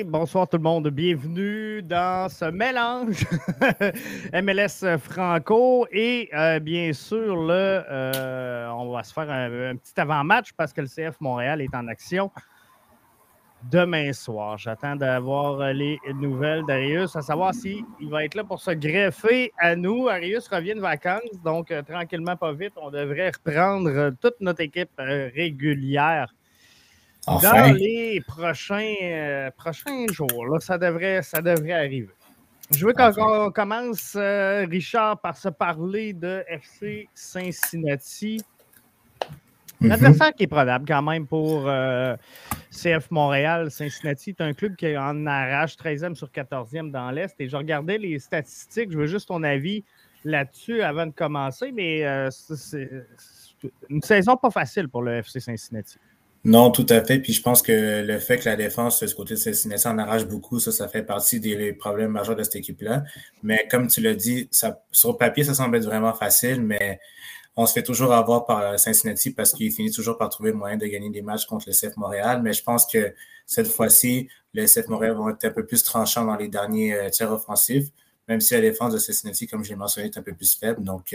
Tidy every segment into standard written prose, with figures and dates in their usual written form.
bonsoir tout le monde. Bienvenue dans ce mélange MLS Franco et bien sûr, on va se faire un petit avant-match parce que le CF Montréal est en action demain soir. J'attends d'avoir les nouvelles d'Arius, à savoir s'il va être là pour se greffer à nous. Arius revient de vacances, donc tranquillement, pas vite, on devrait reprendre toute notre équipe régulière. Enfin. Dans les prochains jours, là, ça devrait arriver. Je veux qu'on commence, Richard, par se parler de FC Cincinnati. L'adversaire qui est probable quand même pour CF Montréal. Cincinnati est un club qui en arrache 13e sur 14e dans l'Est. Et je regardais les statistiques. Je veux juste ton avis là-dessus avant de commencer. Mais c'est une saison pas facile pour le FC Cincinnati. Non, tout à fait. Puis je pense que le fait que la défense, de ce côté de Cincinnati, en arrache beaucoup, ça fait partie des problèmes majeurs de cette équipe-là. Mais comme tu l'as dit, sur le papier, ça semble être vraiment facile, mais on se fait toujours avoir par Cincinnati parce qu'il finit toujours par trouver le moyen de gagner des matchs contre le CF Montréal. Mais je pense que cette fois-ci, le CF Montréal va être un peu plus tranchant dans les derniers tirs offensifs, même si la défense de Cincinnati, comme je l'ai mentionné, est un peu plus faible. Donc,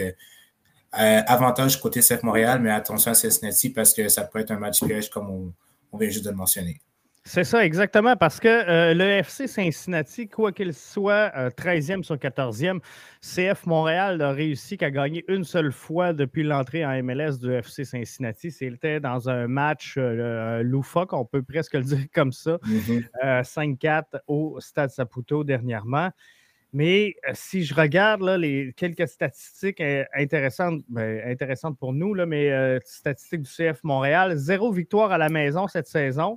avantage côté CF Montréal, mais attention à Cincinnati parce que ça peut être un match piège comme on vient juste de le mentionner. C'est ça, exactement, parce que le FC Cincinnati, quoi qu'il soit 13e sur 14e, CF Montréal n'a réussi qu'à gagner une seule fois depuis l'entrée en MLS du FC Cincinnati. C'était dans un match loufoque, on peut presque le dire comme ça, 5-4 au Stade Saputo dernièrement. Mais si je regarde là, quelques statistiques intéressantes pour nous, là, mais statistiques du CF Montréal, 0 victoire à la maison cette saison,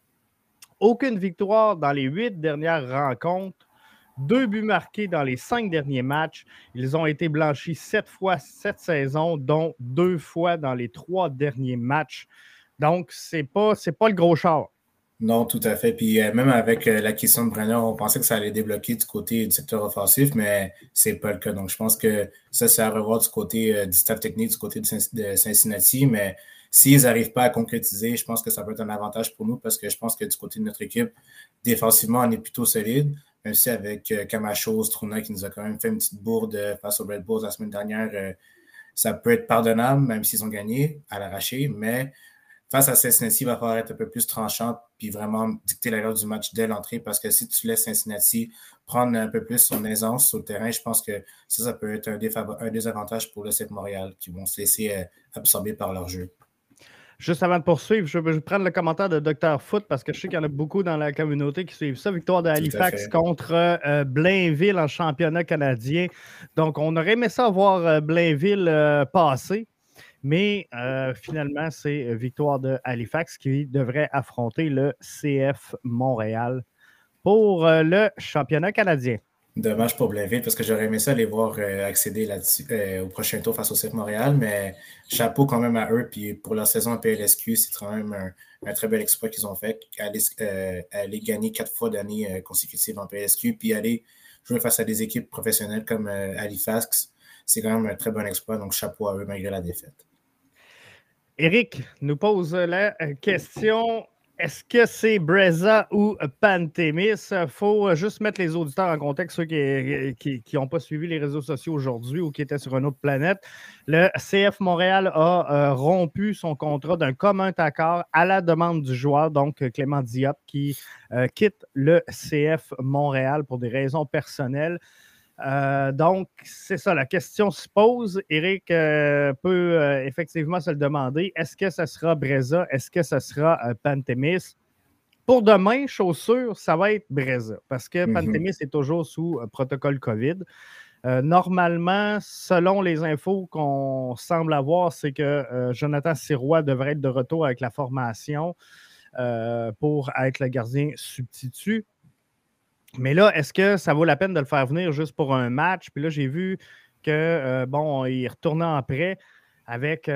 aucune victoire dans les 8 dernières rencontres, 2 buts marqués dans les 5 derniers matchs. Ils ont été blanchis 7 fois cette saison, dont 2 fois dans les 3 derniers matchs. Donc, c'est pas le gros char. Non, tout à fait. Puis même avec l'acquisition de Brenner, on pensait que ça allait débloquer du côté du secteur offensif, mais c'est pas le cas. Donc, je pense que ça, c'est à revoir du côté du staff technique, du côté de Cincinnati. Mais s'ils n'arrivent pas à concrétiser, je pense que ça peut être un avantage pour nous parce que je pense que du côté de notre équipe, défensivement, on est plutôt solide. Même si avec Camacho, Struna qui nous a quand même fait une petite bourde face aux Red Bulls la semaine dernière, ça peut être pardonnable, même s'ils ont gagné à l'arraché, mais face à Cincinnati, il va falloir être un peu plus tranchant puis vraiment dicter l'allure du match dès l'entrée parce que si tu laisses Cincinnati prendre un peu plus son aisance sur le terrain, je pense que ça peut être un désavantage pour le CF Montréal qui vont se laisser absorber par leur jeu. Juste avant de poursuivre, je vais prendre le commentaire de Dr Foot parce que je sais qu'il y en a beaucoup dans la communauté qui suivent ça. Victoire de Halifax contre Blainville en championnat canadien. Donc, on aurait aimé ça voir Blainville passer. Mais finalement, c'est victoire de Halifax qui devrait affronter le CF Montréal pour le championnat canadien. Dommage pour Blainville parce que j'aurais aimé ça les voir accéder là-dessus au prochain tour face au CF Montréal, mais chapeau quand même à eux. Puis pour leur saison en PLSQ, c'est quand même un très bel exploit qu'ils ont fait. Aller gagner 4 fois d'année consécutive en PLSQ, puis aller jouer face à des équipes professionnelles comme Halifax, c'est quand même un très bon exploit. Donc chapeau à eux malgré la défaite. Éric nous pose la question. Est-ce que c'est Breza ou Pantémis? Il faut juste mettre les auditeurs en contexte, ceux qui n'ont pas suivi les réseaux sociaux aujourd'hui ou qui étaient sur une autre planète. Le CF Montréal a rompu son contrat d'un commun accord à la demande du joueur, donc Clément Diop, qui quitte le CF Montréal pour des raisons personnelles. Donc, c'est ça, la question se pose. Éric peut effectivement se le demander. Est-ce que ce sera Breza? Est-ce que ce sera Pantémis? Pour demain, chaussure, ça va être Breza parce que Pantémis est toujours sous protocole COVID. Normalement, selon les infos qu'on semble avoir, c'est que Jonathan Sirois devrait être de retour avec la formation pour être le gardien substitut. Mais là, est-ce que ça vaut la peine de le faire venir juste pour un match? Puis là, j'ai vu que, il retournait en prêt avec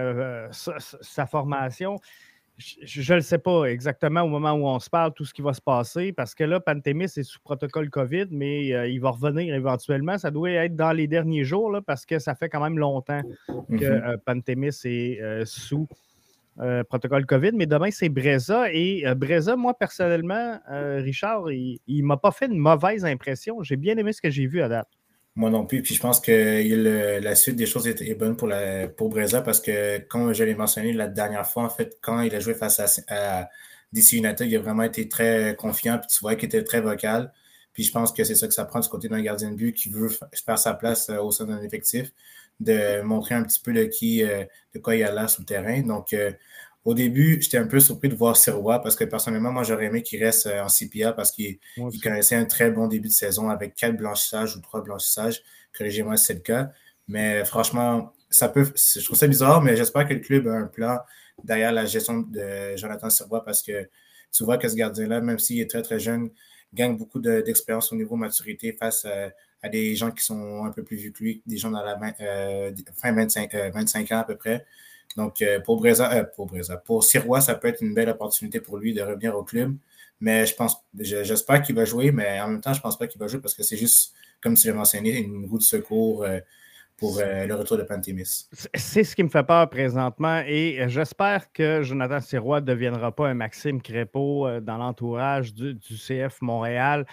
sa formation. Je ne le sais pas exactement au moment où on se parle, tout ce qui va se passer, parce que là, Pantémis est sous protocole COVID, mais il va revenir éventuellement. Ça doit être dans les derniers jours, là, parce que ça fait quand même longtemps que Pantémis est sous protocole COVID, mais demain, c'est Breza. Et Breza, moi, personnellement, Richard, il ne m'a pas fait une mauvaise impression. J'ai bien aimé ce que j'ai vu à date. Moi non plus. Puis je pense que la suite des choses est bonne pour Breza parce que, comme je l'ai mentionné la dernière fois, en fait, quand il a joué face à DC United, il a vraiment été très confiant. Puis tu vois qu'il était très vocal. Puis je pense que c'est ça que ça prend du côté d'un gardien de but qui veut faire sa place au sein d'un effectif, de montrer un petit peu de quoi il a l'air sur le terrain. Donc, au début, j'étais un peu surpris de voir Sirois parce que personnellement, moi, j'aurais aimé qu'il reste en CPA parce qu'il connaissait un très bon début de saison avec 4 blanchissages ou 3 blanchissages. Corrigez-moi si c'est le cas. Mais franchement, je trouve ça bizarre, mais j'espère que le club a un plan derrière la gestion de Jonathan Sirois parce que tu vois que ce gardien-là, même s'il est très, très jeune, gagne beaucoup d'expérience au niveau maturité face à des gens qui sont un peu plus vieux que lui, des gens dans la fin 25 ans à peu près. Donc, pour Sirois, ça peut être une belle opportunité pour lui de revenir au club. Mais j'espère qu'il va jouer, mais en même temps, je pense pas qu'il va jouer parce que c'est juste, comme tu l'as mentionné, une roue de secours pour le retour de Pantémis. C'est ce qui me fait peur présentement et j'espère que Jonathan Sirois ne deviendra pas un Maxime Crépeau dans l'entourage du CF Montréal.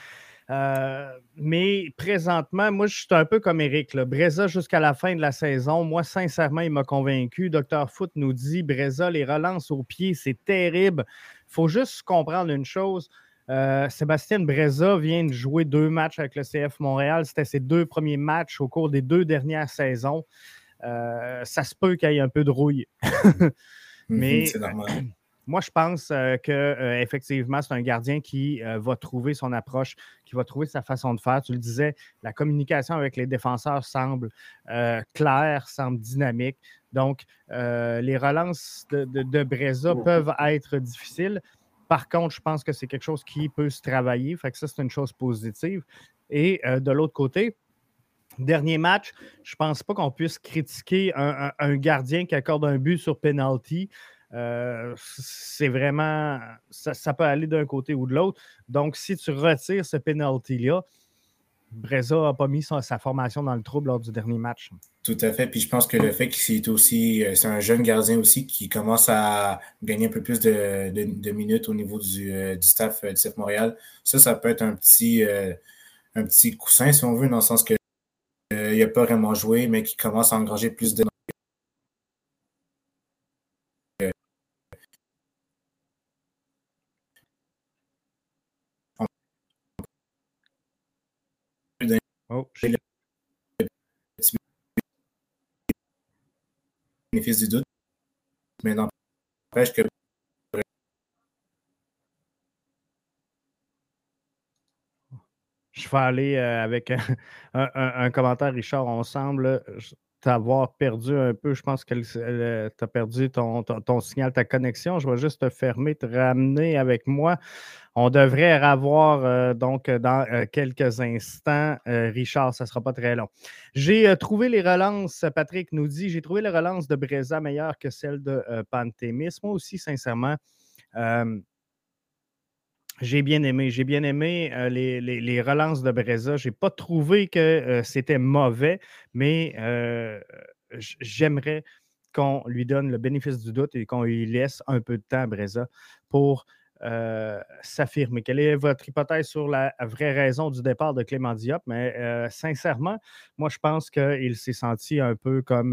Mais présentement, moi, je suis un peu comme Eric. Breza, jusqu'à la fin de la saison, moi, sincèrement, il m'a convaincu. Docteur Foot nous dit, Breza, les relances au pied, c'est terrible. Il faut juste comprendre une chose. Sébastien Breza vient de jouer 2 matchs avec le CF Montréal. C'était ses 2 premiers matchs au cours des 2 dernières saisons. Ça se peut qu'il y ait un peu de rouille. Mais c'est normal. Moi, je pense qu'effectivement, c'est un gardien qui va trouver son approche, qui va trouver sa façon de faire. Tu le disais, la communication avec les défenseurs semble claire, semble dynamique. Donc, les relances de Breza peuvent être difficiles. Par contre, je pense que c'est quelque chose qui peut se travailler. Fait que ça, c'est une chose positive. Et de l'autre côté, dernier match, je ne pense pas qu'on puisse critiquer un gardien qui accorde un but sur penalty. C'est vraiment, ça peut aller d'un côté ou de l'autre. Donc, si tu retires ce penalty-là, Breza n'a pas mis sa formation dans le trouble lors du dernier match. Tout à fait. Puis je pense que le fait que c'est un jeune gardien aussi qui commence à gagner un peu plus de minutes au niveau du staff du CF Montréal, ça peut être un petit coussin, si on veut, dans le sens que il n'a pas vraiment joué, mais qui commence à engranger plus de Oh, bénéfice du doute, mais n'empêche que je vais aller avec un commentaire, Richard. On semble t'avoir perdu un peu. Je pense que tu as perdu ton signal, ta connexion. Je vais juste te fermer, te ramener avec moi. On devrait avoir donc dans quelques instants, Richard, ça ne sera pas très long. J'ai trouvé les relances, Patrick nous dit, j'ai trouvé les relances de Breza meilleures que celles de Pantémis. Moi aussi, sincèrement, j'ai bien aimé les relances de Breza. Je n'ai pas trouvé que c'était mauvais, mais j'aimerais qu'on lui donne le bénéfice du doute et qu'on lui laisse un peu de temps à Breza pour s'affirmer. Quelle est votre hypothèse sur la vraie raison du départ de Clément Diop? Mais sincèrement, moi, je pense qu'il s'est senti un peu comme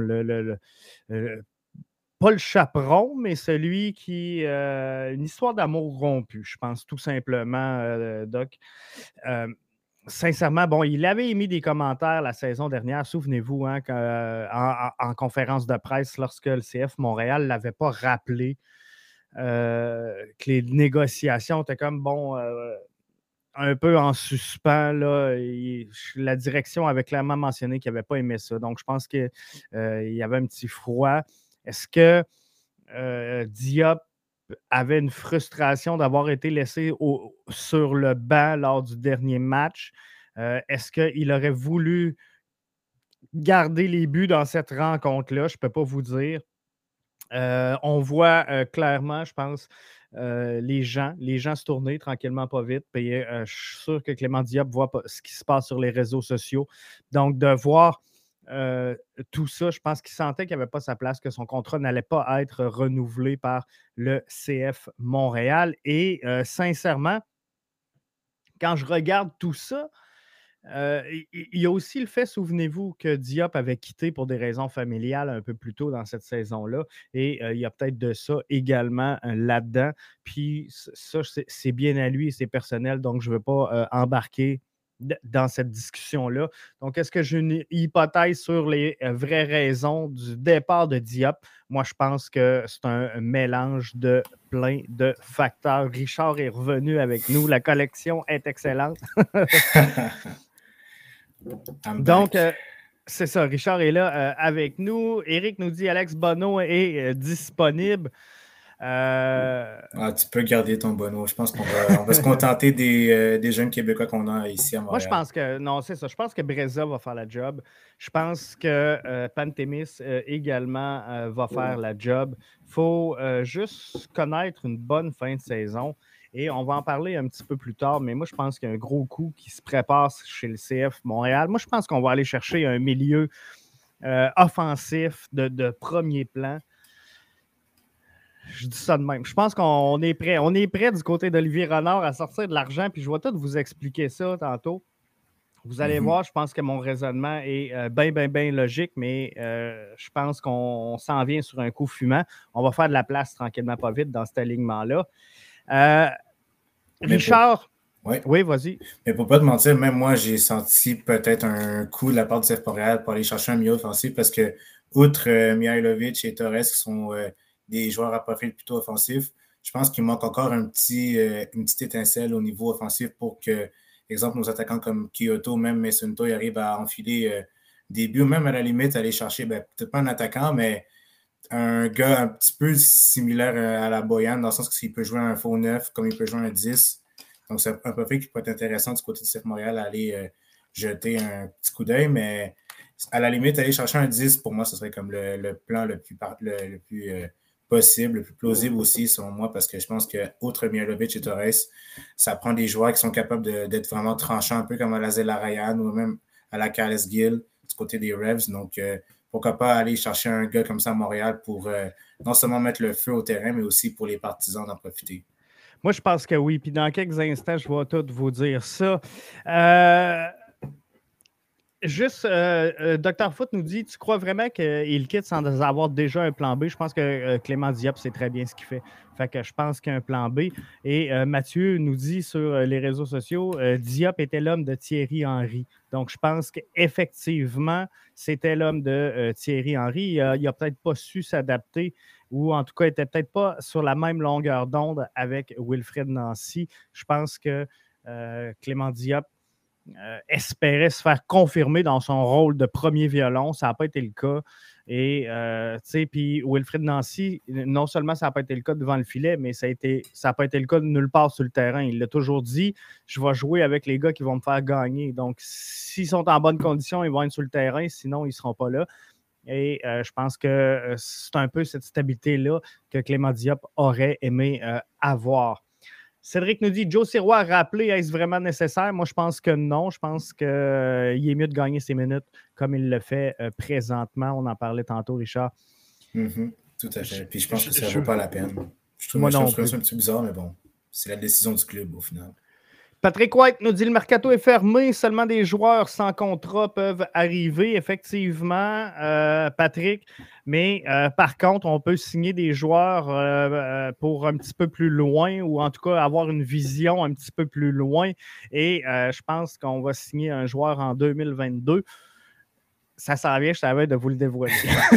pas le chaperon, mais celui qui. Une histoire d'amour rompu, je pense, tout simplement, Doc. Sincèrement, bon, il avait émis des commentaires la saison dernière, souvenez-vous, hein, en conférence de presse, lorsque le CF Montréal ne l'avait pas rappelé, que les négociations étaient comme, bon, un peu en suspens. Là, la direction avait clairement mentionné qu'il n'avait pas aimé ça. Donc, je pense qu'il y avait un petit froid. Est-ce que Diop avait une frustration d'avoir été laissé sur le banc lors du dernier match? Est-ce qu'il aurait voulu garder les buts dans cette rencontre-là? Je ne peux pas vous dire. On voit clairement, je pense, les gens se tourner tranquillement, pas vite. Puis, je suis sûr que Clément Diop voit ce qui se passe sur les réseaux sociaux. Donc, de voir tout ça. Je pense qu'il sentait qu'il n'avait pas sa place, que son contrat n'allait pas être renouvelé par le CF Montréal. Et sincèrement, quand je regarde tout ça, il y a aussi le fait, souvenez-vous, que Diop avait quitté pour des raisons familiales un peu plus tôt dans cette saison-là. Et il y a peut-être de ça également là-dedans. Puis ça, c'est bien à lui et c'est personnel, donc je ne veux pas embarquer dans cette discussion-là. Donc, est-ce que j'ai une hypothèse sur les vraies raisons du départ de Diop? Moi, je pense que c'est un mélange de plein de facteurs. Richard est revenu avec nous. La collection est excellente. Donc, c'est ça. Richard est là avec nous. Éric nous dit Alex Bono est disponible. Tu peux garder ton Bono. Je pense qu'on va se contenter des jeunes Québécois qu'on a ici à Montréal. Moi, je pense que, non, c'est ça. Je pense que Breza va faire la job. Je pense que Pantémis également va faire la job. Il faut juste connaître une bonne fin de saison. Et on va en parler un petit peu plus tard, mais moi, je pense qu'il y a un gros coup qui se prépare chez le CF Montréal. Moi, je pense qu'on va aller chercher un milieu offensif de premier plan. Je dis ça de même. Je pense qu'on est prêt. On est prêt du côté d'Olivier Renard à sortir de l'argent, puis je vais tout vous expliquer ça tantôt. Vous allez voir, je pense que mon raisonnement est bien logique, mais je pense qu'on s'en vient sur un coup fumant. On va faire de la place tranquillement, pas vite, dans cet alignement-là. Richard, oui, vas-y. Mais pour ne pas te mentir, même moi, j'ai senti peut-être un coup de la part du CF Montréal pour aller chercher un milieu offensif parce que, outre Mihailovic et Torres, qui sont des joueurs à profil plutôt offensif, je pense qu'il manque encore une petite étincelle au niveau offensif pour que, exemple, nos attaquants comme Kyoto, même Messunto, ils arrivent à enfiler des buts, même à la limite, aller chercher, peut-être pas un attaquant, mais un gars un petit peu similaire à la Boyan, dans le sens qu'il peut jouer un faux 9 comme il peut jouer un 10. Donc, c'est un profil qui peut être intéressant du côté du CF Montréal à aller jeter un petit coup d'œil, mais à la limite, aller chercher un 10, pour moi, ce serait comme le plan le plus possible, le plus plausible aussi, selon moi, parce que je pense que, outre Mihailovic et Torres, ça prend des joueurs qui sont capables d'être vraiment tranchants, un peu comme à la Zela Ryan ou même à la Carles Gill du côté des Revs. Donc, pourquoi pas aller chercher un gars comme ça à Montréal pour non seulement mettre le feu au terrain, mais aussi pour les partisans d'en profiter. Moi, je pense que oui. Puis dans quelques instants, je vais tout vous dire ça. Juste, Dr. Foot nous dit, tu crois vraiment qu'il quitte sans avoir déjà un plan B? Je pense que Clément Diop sait très bien ce qu'il fait. Fait que je pense qu'il y a un plan B. Et Mathieu nous dit sur les réseaux sociaux, Diop était l'homme de Thierry Henry. Donc, je pense qu'effectivement, c'était l'homme de Thierry Henry. Il n'a peut-être pas su s'adapter ou en tout cas, il n'était peut-être pas sur la même longueur d'onde avec Wilfred Nancy. Je pense que Clément Diop espérait se faire confirmer dans son rôle de premier violon. Ça n'a pas été le cas. Et, tu sais, puis Wilfred Nancy, non seulement ça n'a pas été le cas devant le filet, mais ça n'a pas été le cas de nulle part sur le terrain. Il l'a toujours dit, je vais jouer avec les gars qui vont me faire gagner. Donc, s'ils sont en bonne condition, ils vont être sur le terrain, sinon, ils ne seront pas là. Et je pense que c'est un peu cette stabilité-là que Clément Diop aurait aimé avoir. Cédric nous dit, Joe Sirois a rappelé, est-ce vraiment nécessaire? Moi, je pense que non. Je pense qu'il est mieux de gagner ses minutes comme il le fait présentement. On en parlait tantôt, Richard. Tout à fait. Puis je pense que ça ne vaut pas la peine. Je trouve ça un petit peu bizarre, mais bon, c'est la décision du club au final. Patrick White nous dit le mercato est fermé, seulement des joueurs sans contrat peuvent arriver. Effectivement, Patrick, mais par contre, on peut signer des joueurs pour un petit peu plus loin ou en tout cas avoir une vision un petit peu plus loin. Et je pense qu'on va signer un joueur en 2022. Ça s'en vient, je savais de vous le dévoiler.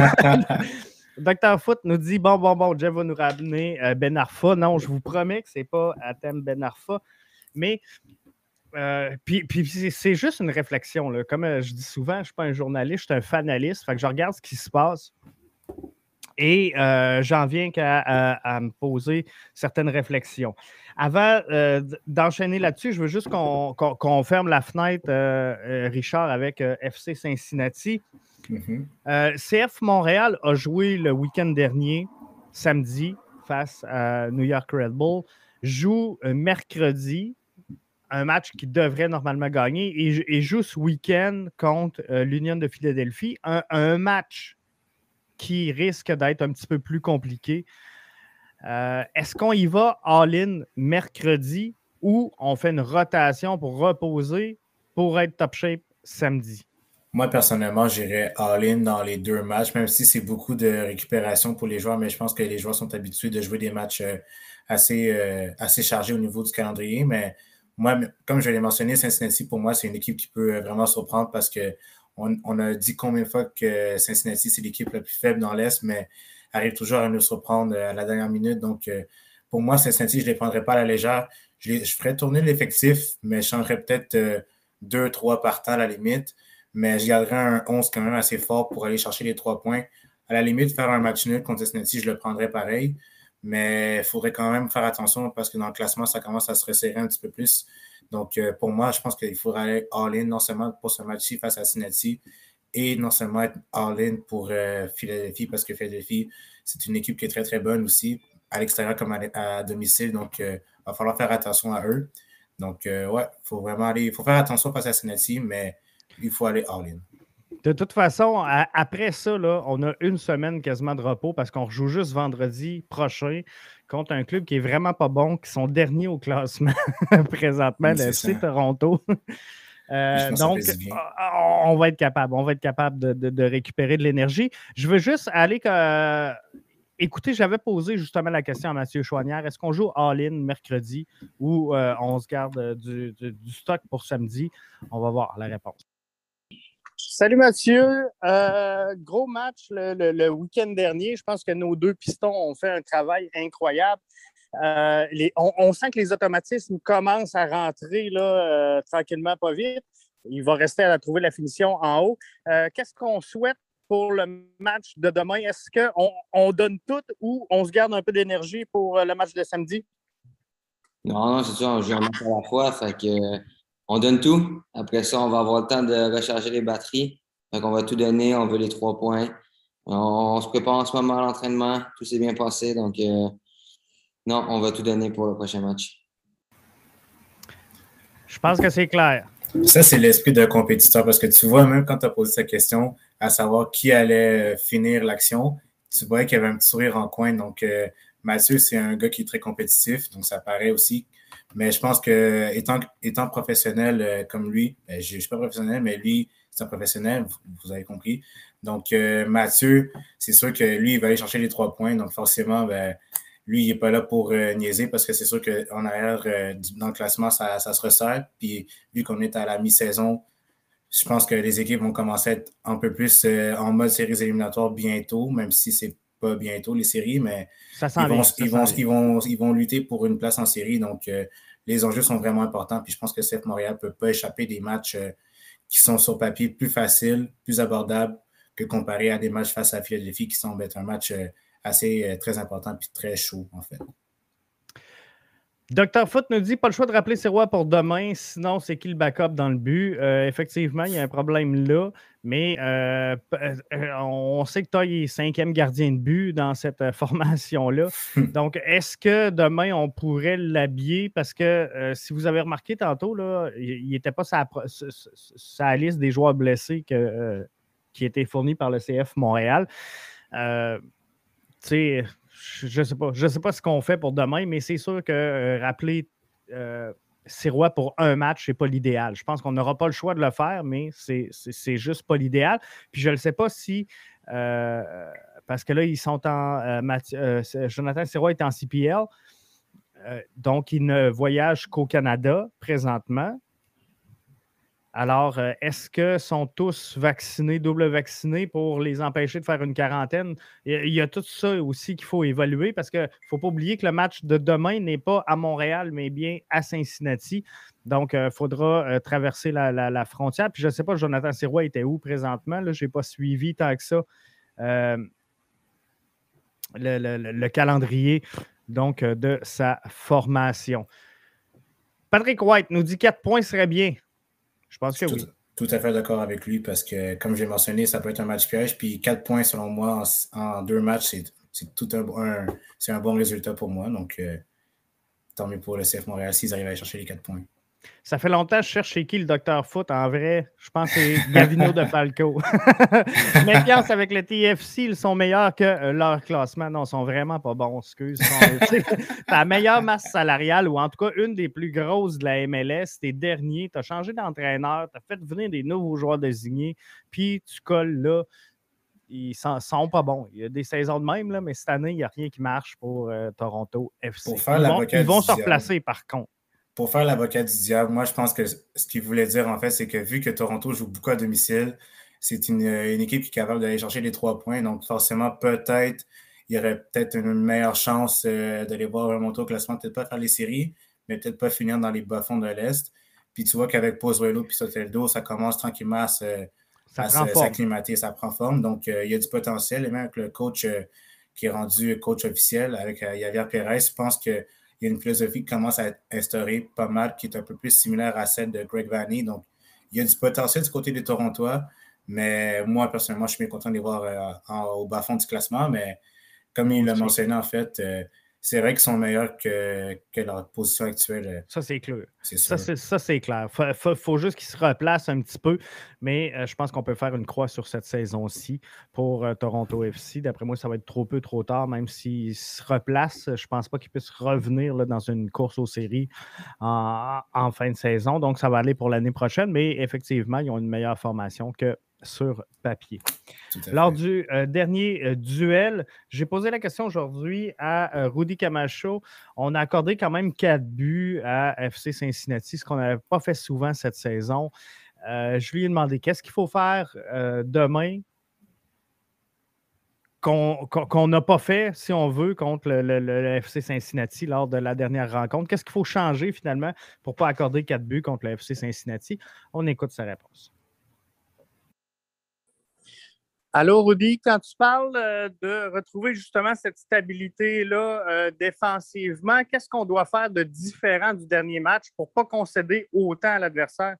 Dr. Foot nous dit bon, Jeff va nous ramener Ben Arfa. Non, je vous promets que ce n'est pas à thème Ben Arfa. Mais puis c'est juste une réflexion. Là. Comme je dis souvent, je ne suis pas un journaliste, je suis un fanaliste. Fait que je regarde ce qui se passe et j'en viens qu'à me poser certaines réflexions. Avant d'enchaîner là-dessus, je veux juste qu'on ferme la fenêtre, Richard, avec FC Cincinnati. CF Montréal a joué le week-end dernier, samedi, face à New York Red Bull. Joue mercredi un match qu'il devrait normalement gagner et joue ce week-end contre l'Union de Philadelphie. Un match qui risque d'être un petit peu plus compliqué. Est-ce qu'on y va all-in mercredi ou on fait une rotation pour reposer pour être top shape samedi? Moi, personnellement, j'irais all-in dans les 2 matchs, même si c'est beaucoup de récupération pour les joueurs, mais je pense que les joueurs sont habitués de jouer des matchs assez chargés au niveau du calendrier. Mais moi, comme je l'ai mentionné, Cincinnati, pour moi, c'est une équipe qui peut vraiment surprendre parce que on a dit combien de fois que Cincinnati, c'est l'équipe la plus faible dans l'Est, mais arrive toujours à nous surprendre à la dernière minute. Donc, pour moi, Cincinnati, je ne les prendrais pas à la légère. Je ferais tourner l'effectif, mais je changerais peut-être 2-3 partants à la limite. Mais je garderais un 11 quand même assez fort pour aller chercher les 3 points. À la limite, faire un match nul contre Cincinnati, je le prendrais pareil. Mais il faudrait quand même faire attention parce que dans le classement, ça commence à se resserrer un petit peu plus. Donc, pour moi, je pense qu'il faudrait aller all-in non seulement pour ce match-ci face à Cincinnati et non seulement être all-in pour Philadelphie parce que Philadelphie, c'est une équipe qui est très, très bonne aussi, à l'extérieur comme à domicile. Donc, il va falloir faire attention à eux. Donc, ouais, il faut vraiment aller. Il faut faire attention face à Cincinnati, mais il faut aller all-in. De toute façon, après ça, là, on a une semaine quasiment de repos parce qu'on rejoue juste vendredi prochain contre un club qui est vraiment pas bon, qui sont derniers au classement présentement, le FC Toronto. Donc, on va être capable. On va être capable de récupérer de l'énergie. Je veux juste aller. Écoutez, j'avais posé justement la question à Mathieu Chouanière. Est-ce qu'on joue all-in mercredi ou on se garde du stock pour samedi? On va voir la réponse. Salut Mathieu. Gros match le week-end dernier. Je pense que nos 2 pistons ont fait un travail incroyable. On sent que les automatismes commencent à rentrer là, tranquillement, pas vite. Il va rester à trouver la finition en haut. Qu'est-ce qu'on souhaite pour le match de demain? Est-ce qu'on donne tout ou on se garde un peu d'énergie pour le match de samedi? Non, c'est ça, on joue un match à la fois. Fait que, on donne tout. Après ça, on va avoir le temps de recharger les batteries. Fait qu'on va tout donner. On veut les 3 points. On se prépare en ce moment à l'entraînement. Tout s'est bien passé. Donc, non, on va tout donner pour le prochain match. Je pense que c'est clair. Ça, c'est l'esprit d'un compétiteur parce que tu vois, même quand tu as posé cette question, à savoir qui allait finir l'action, tu vois qu'il y avait un petit sourire en coin. Donc, Mathieu, c'est un gars qui est très compétitif, donc ça paraît aussi. Mais je pense que étant professionnel comme lui, je ne suis pas professionnel, mais lui, c'est un professionnel, vous avez compris. Donc, Mathieu, c'est sûr que lui, il va aller chercher les 3 points. Donc, forcément, lui, il n'est pas là pour niaiser parce que c'est sûr qu'en arrière, dans le classement, ça se resserre. Puis, vu qu'on est à la mi-saison, je pense que les équipes vont commencer à être un peu plus en mode séries éliminatoires bientôt, même si c'est pas bientôt les séries, mais ils vont lutter pour une place en série. Donc, les enjeux sont vraiment importants. Puis, je pense que CF Montréal ne peut pas échapper des matchs qui sont sur papier plus faciles, plus abordables que comparé à des matchs face à Philadelphie qui semblent être un match assez très important puis très chaud, en fait. Dr. Foot nous dit pas le choix de rappeler Sirois pour demain, sinon c'est qui le backup dans le but? Effectivement, il y a un problème là, mais on sait que Toy est 5e gardien de but dans cette formation-là. Donc, est-ce que demain on pourrait l'habiller? Parce que si vous avez remarqué tantôt, là, il n'était pas sa liste des joueurs blessés qui était fournie par le CF Montréal. Tu sais, je ne sais pas ce qu'on fait pour demain, mais c'est sûr que rappeler Sirois pour un match, ce n'est pas l'idéal. Je pense qu'on n'aura pas le choix de le faire, mais c'est juste pas l'idéal. Puis je ne sais pas si, parce que là, ils sont Jonathan Sirois est en CPL, donc il ne voyage qu'au Canada présentement. Alors, est-ce que sont tous vaccinés, double vaccinés pour les empêcher de faire une quarantaine? Il y a tout ça aussi qu'il faut évaluer parce qu'il ne faut pas oublier que le match de demain n'est pas à Montréal, mais bien à Cincinnati. Donc, il faudra traverser la frontière. Puis, je ne sais pas, Jonathan Sirois était où présentement? Je n'ai pas suivi tant que ça le calendrier donc, de sa formation. Patrick White nous dit 4 points serait bien. Je pense que oui. Tout à fait d'accord avec lui parce que, comme j'ai mentionné, ça peut être un match piège. Puis 4 points, selon moi, en 2 matchs, c'est un bon résultat pour moi. Donc, tant mieux pour le CF Montréal s'ils arrivent à aller chercher les 4 points. Ça fait longtemps que je cherche chez qui le Docteur Foot. En vrai, je pense que c'est Gavino de Falco. Méfiance avec le TFC, ils sont meilleurs que leur classement. Non, ils sont vraiment pas bons, excuse. T'as la meilleure masse salariale, ou en tout cas une des plus grosses de la MLS. T'es dernier, t'as changé d'entraîneur, t'as fait venir des nouveaux joueurs désignés, puis tu colles là. Ils sont pas bons. Il y a des saisons de même, là, mais cette année, il n'y a rien qui marche pour Toronto FC. Ils vont se replacer, par contre. Pour faire l'avocat du diable, moi, je pense que ce qu'il voulait dire, en fait, c'est que vu que Toronto joue beaucoup à domicile, c'est une équipe qui est capable d'aller chercher les 3 points. Donc, forcément, peut-être, il y aurait peut-être une meilleure chance d'aller voir remonter au classement, peut-être pas faire les séries, mais peut-être pas finir dans les bas-fonds de l'Est. Puis tu vois qu'avec Pozuelo et Soteldo, ça commence tranquillement à s'acclimater, ça prend forme. Donc, il y a du potentiel. Et même avec le coach qui est rendu coach officiel, avec Javier Pérez, je pense que il y a une philosophie qui commence à être instaurée pas mal, qui est un peu plus similaire à celle de Greg Vanney. Donc, il y a du potentiel du côté des Torontois, mais moi, personnellement, je suis bien content de les voir au bas-fond du classement. Mais comme il l'a mentionné, en fait, c'est vrai qu'ils sont meilleurs que leur position actuelle. Ça, c'est clair. Ça, c'est clair. Faut juste qu'ils se replacent un petit peu, mais je pense qu'on peut faire une croix sur cette saison-ci pour Toronto FC. D'après moi, ça va être trop peu, trop tard, même s'ils se replacent. Je ne pense pas qu'ils puissent revenir là, dans une course aux séries en fin de saison. Donc, ça va aller pour l'année prochaine, mais effectivement, ils ont une meilleure formation que sur papier. Lors du dernier duel, j'ai posé la question aujourd'hui à Rudy Camacho. On a accordé quand même 4 buts à FC Cincinnati, ce qu'on n'avait pas fait souvent cette saison. Je lui ai demandé qu'est-ce qu'il faut faire demain qu'on n'a pas fait, si on veut, contre le FC Cincinnati lors de la dernière rencontre. Qu'est-ce qu'il faut changer finalement pour ne pas accorder 4 buts contre le FC Cincinnati? On écoute sa réponse. Allô, Rudy, quand tu parles de retrouver justement cette stabilité-là défensivement, qu'est-ce qu'on doit faire de différent du dernier match pour ne pas concéder autant à l'adversaire?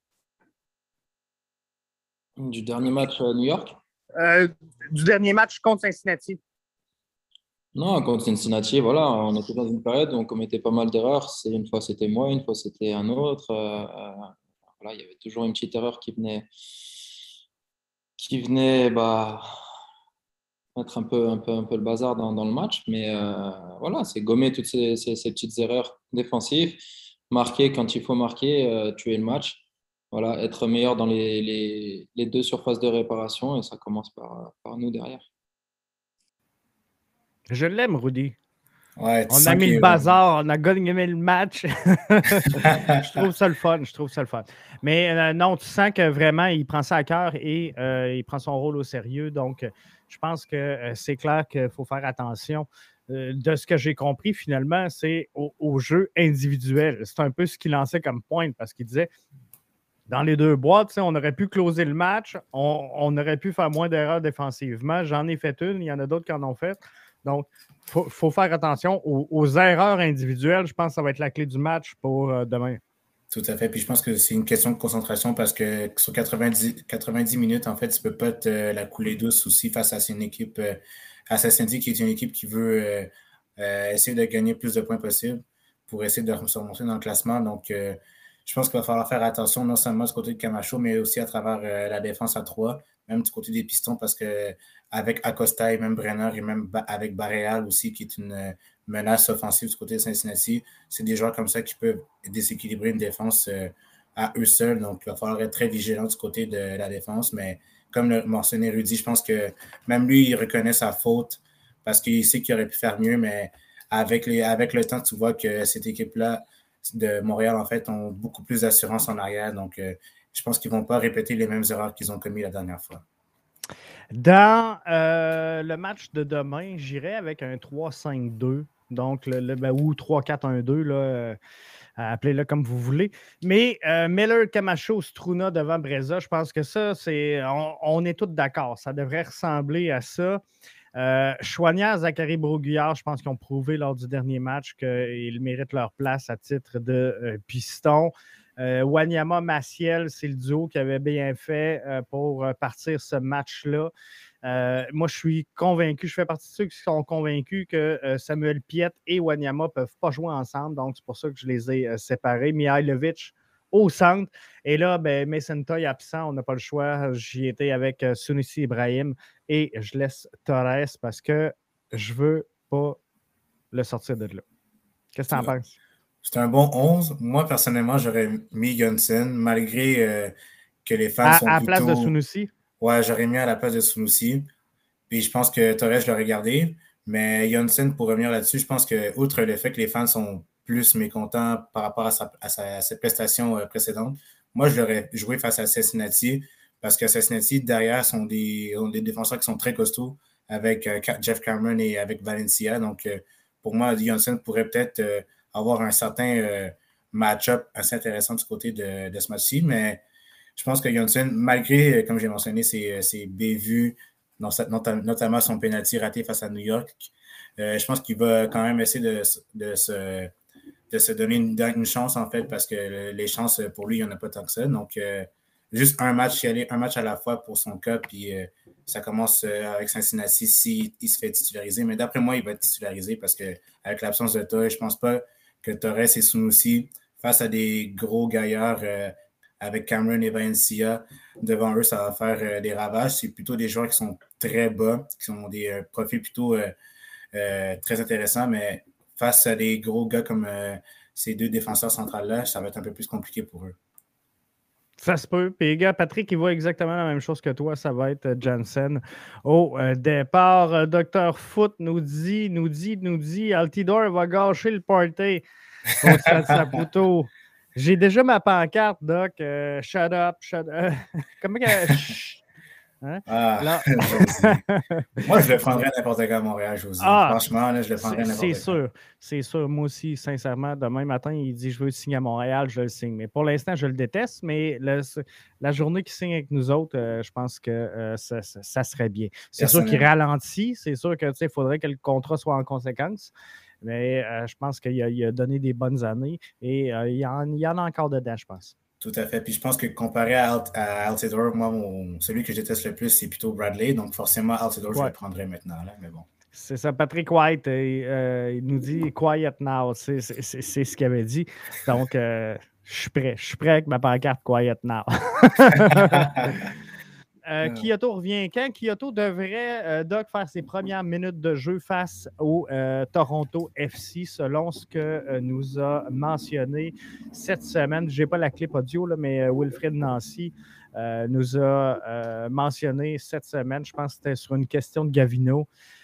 Du dernier match à New York? Du dernier match contre Cincinnati. Non, contre Cincinnati, voilà, on était dans une période où on commettait pas mal d'erreurs. Une fois c'était moi, une fois c'était un autre. Voilà, il y avait toujours une petite erreur qui venait mettre un peu le bazar dans le match. Mais voilà, c'est gommer toutes ces petites erreurs défensives, marquer quand il faut marquer, tuer le match. Voilà, être meilleur dans les 2 surfaces de réparation, et ça commence par nous derrière. Je l'aime, Rudy. Ouais, on a mis le bazar, on a gagné le match. Je trouve ça le fun. Mais non, tu sens que vraiment, il prend ça à cœur et il prend son rôle au sérieux. Donc, je pense que c'est clair qu'il faut faire attention. De ce que j'ai compris, finalement, c'est au jeu individuel. C'est un peu ce qu'il lançait comme point parce qu'il disait dans les 2 boîtes, on aurait pu closer le match, on aurait pu faire moins d'erreurs défensivement. J'en ai fait une, il y en a d'autres qui en ont fait. Donc, il faut faire attention aux erreurs individuelles. Je pense que ça va être la clé du match pour demain. Tout à fait. Puis je pense que c'est une question de concentration parce que sur 90 minutes, en fait, tu ne peux pas te la couler douce aussi face à une équipe, à Cincinnati, qui est une équipe qui veut essayer de gagner plus de points possible pour essayer de se remonter dans le classement. Donc, je pense qu'il va falloir faire attention non seulement du côté de Camacho, mais aussi à travers la défense à 3, même du côté des Pistons, parce qu'avec Acosta et même Brenner et même avec Barreal aussi, qui est une menace offensive du côté de Cincinnati, c'est des joueurs comme ça qui peuvent déséquilibrer une défense à eux seuls. Donc, il va falloir être très vigilant du côté de la défense. Mais comme le mentionné Rudy, je pense que même lui, il reconnaît sa faute parce qu'il sait qu'il aurait pu faire mieux, mais avec le temps, tu vois que cette équipe-là de Montréal, en fait, ont beaucoup plus d'assurance en arrière. Donc, je pense qu'ils ne vont pas répéter les mêmes erreurs qu'ils ont commises la dernière fois. Dans le match de demain, j'irai avec un 3-5-2, donc ou 3-4-1-2, là, appelez-le comme vous voulez. Mais Miller, Camacho, Struna devant Breza, je pense que ça, on est tous d'accord. Ça devrait ressembler à ça. Choignard, Zachary Broguillard, je pense qu'ils ont prouvé lors du dernier match qu'ils méritent leur place à titre de piston. Wanyama, Maciel, c'est le duo qui avait bien fait pour partir ce match-là. Moi, je suis convaincu, je fais partie de ceux qui sont convaincus que Samuel Piette et Wanyama ne peuvent pas jouer ensemble. Donc, c'est pour ça que je les ai séparés. Mihailovic au centre. Et là, ben, Mason Toye absent, on n'a pas le choix. J'y étais avec Sunusi Ibrahim et je laisse Torres parce que je ne veux pas le sortir de là. Qu'est-ce que tu en penses? C'est un bon 11. Moi, personnellement, j'aurais mis Johnson, malgré que les fans sont à la plutôt... place de Sunusi? Ouais, j'aurais mis à la place de Sunusi. Puis je pense que Torres, je l'aurais gardé. Mais Johnson, pour revenir là-dessus, je pense que, outre le fait que les fans sont plus mécontents par rapport à ses prestations précédentes, moi, je l'aurais joué face à Cincinnati parce que Cincinnati, derrière, ont des défenseurs qui sont très costauds avec Jeff Cameron et avec Valencia. Donc, pour moi, Johnson pourrait peut-être avoir un certain match-up assez intéressant du côté de ce match-ci. Mais je pense que Johnson, malgré, comme j'ai mentionné, ses bévues, notamment son penalty raté face à New York, je pense qu'il va quand même essayer de se donner une chance, en fait, parce que les chances, pour lui, il n'y en a pas tant que ça. Donc, juste un match à la fois pour son cas, puis ça commence avec Cincinnati s'il se fait titulariser. Mais d'après moi, il va être titularisé parce qu'avec l'absence de Toye, je ne pense pas que Torres et Sunusi, face à des gros gaillards avec Cameron et Valencia, devant eux, ça va faire des ravages. C'est plutôt des joueurs qui sont très bas, qui ont des profils plutôt très intéressants, mais face à des gros gars comme ces deux défenseurs centrales-là, ça va être un peu plus compliqué pour eux. Ça se peut. Puis, les gars, Patrick, il voit exactement la même chose que toi. Ça va être Jansen. Au départ, Dr. Foot nous dit Altidore va gâcher le party au Stade Saputo. J'ai déjà ma pancarte, Doc. Shut up. Comment que... Hein? Ah, là... Moi, je le prendrais n'importe quoi à Montréal, José. Franchement, là, je le prendrais n'importe quoi. C'est sûr. Moi aussi, sincèrement, demain matin, il dit je veux signer à Montréal, je le signe. Mais pour l'instant, je le déteste, mais la journée qu'il signe avec nous autres, je pense que ça serait bien. C'est sûr qu'il ralentit. C'est sûr qu'il faudrait que le contrat soit en conséquence. Mais je pense qu'il a donné des bonnes années et il y en a encore dedans, je pense. Tout à fait. Puis je pense que comparé à Altidore, moi, celui que je déteste le plus, c'est plutôt Bradley. Donc forcément, Altidore, je le prendrais maintenant. Là, mais bon. C'est ça. Patrick White, il nous dit « Quiet now ». C'est ce qu'il avait dit. Donc, je suis prêt. Je suis prêt avec ma pancarte « Quiet now ». Kyoto revient quand? Kyoto devrait, Doc, faire ses premières minutes de jeu face au Toronto FC, selon ce que nous a mentionné cette semaine. Je n'ai pas la clip audio, là, mais Wilfred Nancy nous a mentionné cette semaine, je pense que c'était sur une question de Gavino,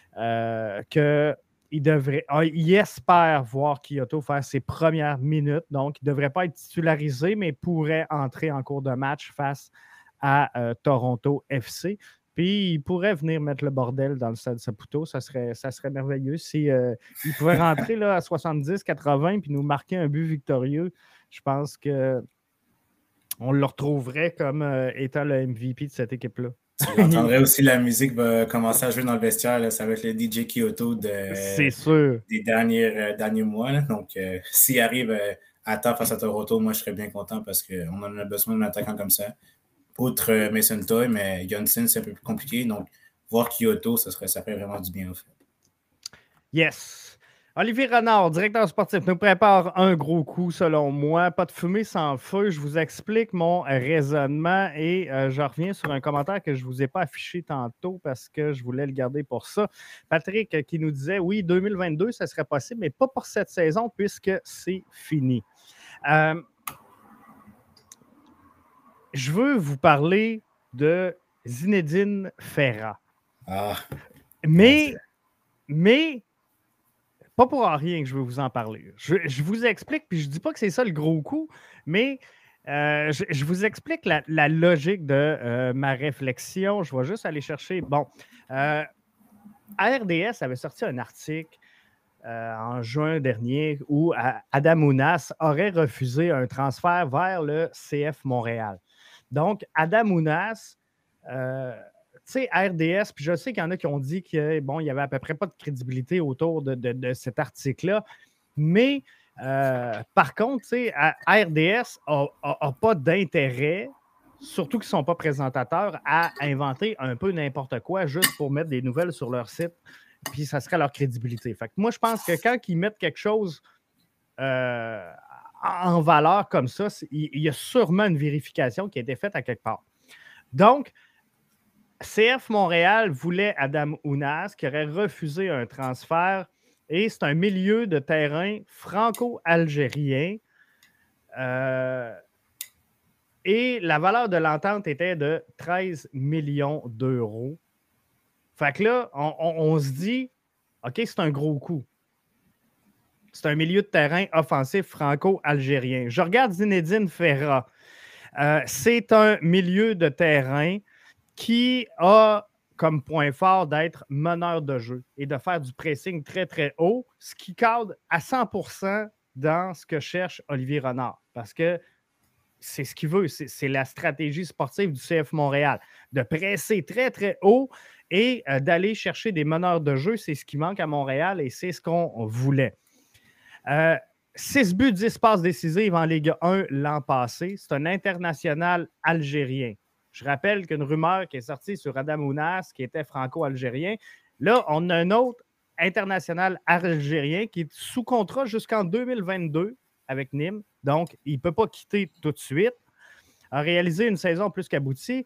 il espère voir Kyoto faire ses premières minutes. Donc, il ne devrait pas être titularisé, mais pourrait entrer en cours de match face à Toronto FC. Puis, il pourrait venir mettre le bordel dans le Stade Saputo. Ça serait merveilleux. Si, il pouvait rentrer là, à 70-80 puis nous marquer un but victorieux. Je pense qu'on le retrouverait comme étant le MVP de cette équipe-là. Tu entendrais aussi la musique va commencer à jouer dans le vestiaire. Là. Ça va être le DJ Kyoto des derniers mois. Là. Donc, s'il arrive à temps face à Toronto, moi, je serais bien content parce qu'on en a besoin d'un attaquant comme ça. Outre Mason Toye, mais Johnson, c'est un peu plus compliqué. Donc, voir Kyoto, ça fait vraiment du bien, en fait. Yes. Olivier Renard, directeur sportif, nous prépare un gros coup, selon moi. Pas de fumée sans feu. Je vous explique mon raisonnement et je reviens sur un commentaire que je ne vous ai pas affiché tantôt parce que je voulais le garder pour ça. Patrick qui nous disait, oui, 2022, ça serait possible, mais pas pour cette saison puisque c'est fini. Je veux vous parler de Zinedine Ferra. Mais pas pour rien que je veux vous en parler. Je vous explique, puis je ne dis pas que c'est ça le gros coup, mais je vous explique la logique de ma réflexion. Je vais juste aller chercher. Bon, RDS avait sorti un article en juin dernier où Adam Ounas aurait refusé un transfert vers le CF Montréal. Donc, Adam Ounas, tu sais, RDS, puis je sais qu'il y en a qui ont dit qu'il n'y avait à peu près pas de crédibilité autour de cet article-là, mais par contre, tu sais, RDS n'a pas d'intérêt, surtout qu'ils ne sont pas présentateurs, à inventer un peu n'importe quoi juste pour mettre des nouvelles sur leur site, puis ça serait leur crédibilité. Fait que moi, je pense que quand ils mettent quelque chose en valeur comme ça, il y a sûrement une vérification qui a été faite à quelque part. Donc, CF Montréal voulait Adam Ounas, qui aurait refusé un transfert, et c'est un milieu de terrain franco-algérien. Et la valeur de l'entente était de 13 millions d'euros. Fait que là, on se dit, OK, c'est un gros coup. C'est un milieu de terrain offensif franco-algérien. Je regarde Zinedine Ferra. C'est un milieu de terrain qui a comme point fort d'être meneur de jeu et de faire du pressing très, très haut, ce qui cadre à 100% dans ce que cherche Olivier Renard. Parce que c'est ce qu'il veut. C'est la stratégie sportive du CF Montréal. De presser très, très haut et d'aller chercher des meneurs de jeu. C'est ce qui manque à Montréal et c'est ce qu'on voulait. 6 buts, 10 passes décisives en Ligue 1 l'an passé. C'est un international algérien. Je rappelle qu'une rumeur qui est sortie sur Adam Ounas, qui était franco-algérien. Là, on a un autre international algérien qui est sous contrat jusqu'en 2022 avec Nîmes. Donc, il ne peut pas quitter tout de suite. A réalisé une saison plus qu'aboutie.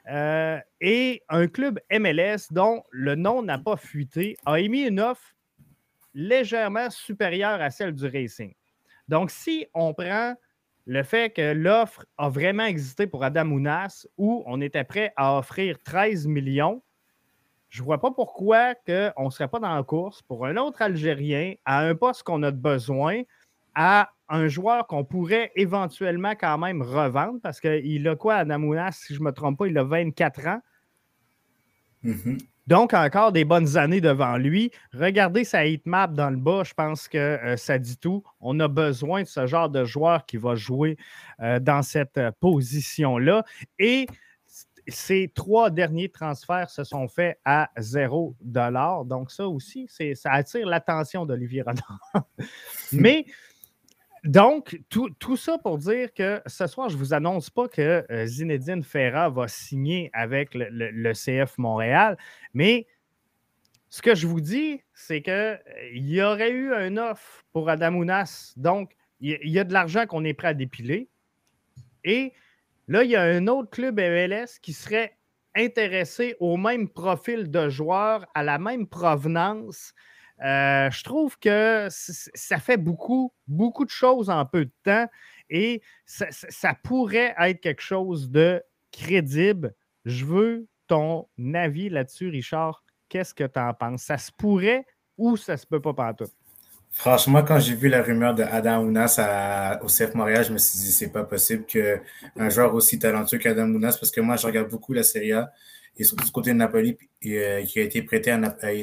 Et un club MLS dont le nom n'a pas fuité a émis une offre légèrement supérieure à celle du Racing. Donc, si on prend le fait que l'offre a vraiment existé pour Adam Ounas, où on était prêt à offrir 13 millions, je ne vois pas pourquoi on ne serait pas dans la course pour un autre Algérien à un poste qu'on a besoin, à un joueur qu'on pourrait éventuellement quand même revendre, parce qu'il a quoi, Adam Ounas, si je ne me trompe pas, il a 24 ans. Mm-hmm. Donc, encore des bonnes années devant lui. Regardez sa heatmap dans le bas, je pense que ça dit tout. On a besoin de ce genre de joueur qui va jouer dans cette position-là. Et ces 3 derniers transferts se sont faits à 0 $. Donc, ça aussi, ça attire l'attention d'Olivier Renard. Mais... Donc, tout ça pour dire que ce soir, je ne vous annonce pas que Zinedine Ferra va signer avec le CF Montréal, mais ce que je vous dis, c'est qu'il y aurait eu une offre pour Adam Ounas. Donc, il y a de l'argent qu'on est prêt à dépiler. Et là, il y a un autre club MLS qui serait intéressé au même profil de joueur, à la même provenance. Je trouve que ça fait beaucoup de choses en peu de temps et ça pourrait être quelque chose de crédible. Je veux ton avis là-dessus, Richard. Qu'est-ce que tu en penses? Ça se pourrait ou ça se peut pas pantoute? Franchement, quand j'ai vu la rumeur de Adam Ounas au CF Montréal, je me suis dit c'est pas possible qu'un joueur aussi talentueux qu'Adam Ounas, parce que moi, je regarde beaucoup la Serie A et surtout du côté de Napoli, qui a été prêté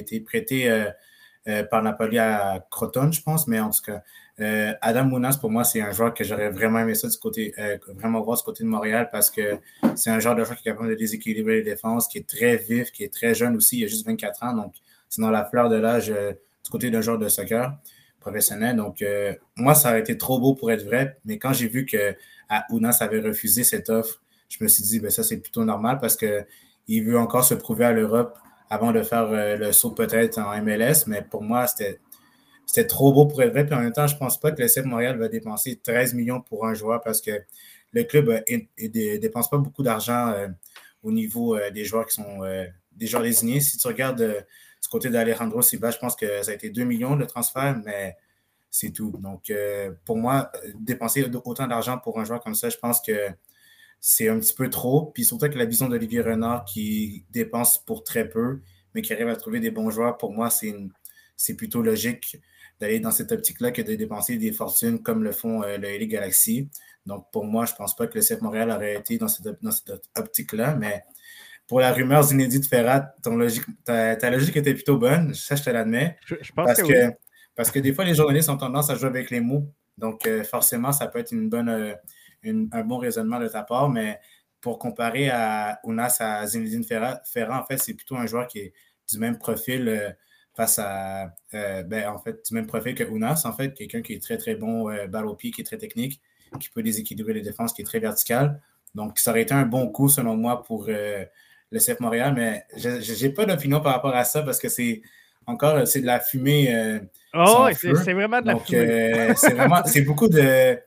par Napoli à Crotone, je pense, mais en tout cas, Adam Ounas, pour moi, c'est un joueur que j'aurais vraiment aimé ça vraiment voir du côté de Montréal, parce que c'est un genre de joueur qui est capable de déséquilibrer les défenses, qui est très vif, qui est très jeune aussi, il a juste 24 ans, donc c'est dans la fleur de l'âge du côté d'un joueur de soccer professionnel. Donc, moi, ça aurait été trop beau pour être vrai, mais quand j'ai vu que Ounas avait refusé cette offre, je me suis dit, ça, c'est plutôt normal, parce qu'il veut encore se prouver à l'Europe avant de faire le saut peut-être en MLS, mais pour moi, c'était trop beau pour être vrai. Puis en même temps, je ne pense pas que le CF Montréal va dépenser 13 millions pour un joueur, parce que le club ne dépense pas beaucoup d'argent au niveau des joueurs qui sont des joueurs désignés. Si tu regardes du côté d'Alejandro Silva, je pense que ça a été 2 millions de transfert, mais c'est tout. Donc, pour moi, dépenser autant d'argent pour un joueur comme ça, je pense que c'est un petit peu trop. Puis surtout avec la vision d'Olivier Renard qui dépense pour très peu, mais qui arrive à trouver des bons joueurs, pour moi, c'est plutôt logique d'aller dans cette optique-là que de dépenser des fortunes comme le font le LA Galaxy. Donc, pour moi, je ne pense pas que le CF Montréal aurait été dans cette optique-là, mais pour la rumeur Zinedine Ferra, ta logique était plutôt bonne, ça, je te l'admets. Je pense que oui. Parce que des fois, les journalistes ont tendance à jouer avec les mots. Donc, forcément, ça peut être un bon raisonnement de ta part, mais pour comparer à Ounas à Zinedine Ferra, en fait, c'est plutôt un joueur qui est du même profil face à, du même profil que Ounas, en fait, quelqu'un qui est très, très bon balle au pied, qui est très technique, qui peut déséquilibrer les défenses, qui est très vertical. Donc, ça aurait été un bon coup, selon moi, pour le CF Montréal, mais je n'ai pas d'opinion par rapport à ça, parce que c'est de la fumée. C'est vraiment de la fumée. C'est beaucoup de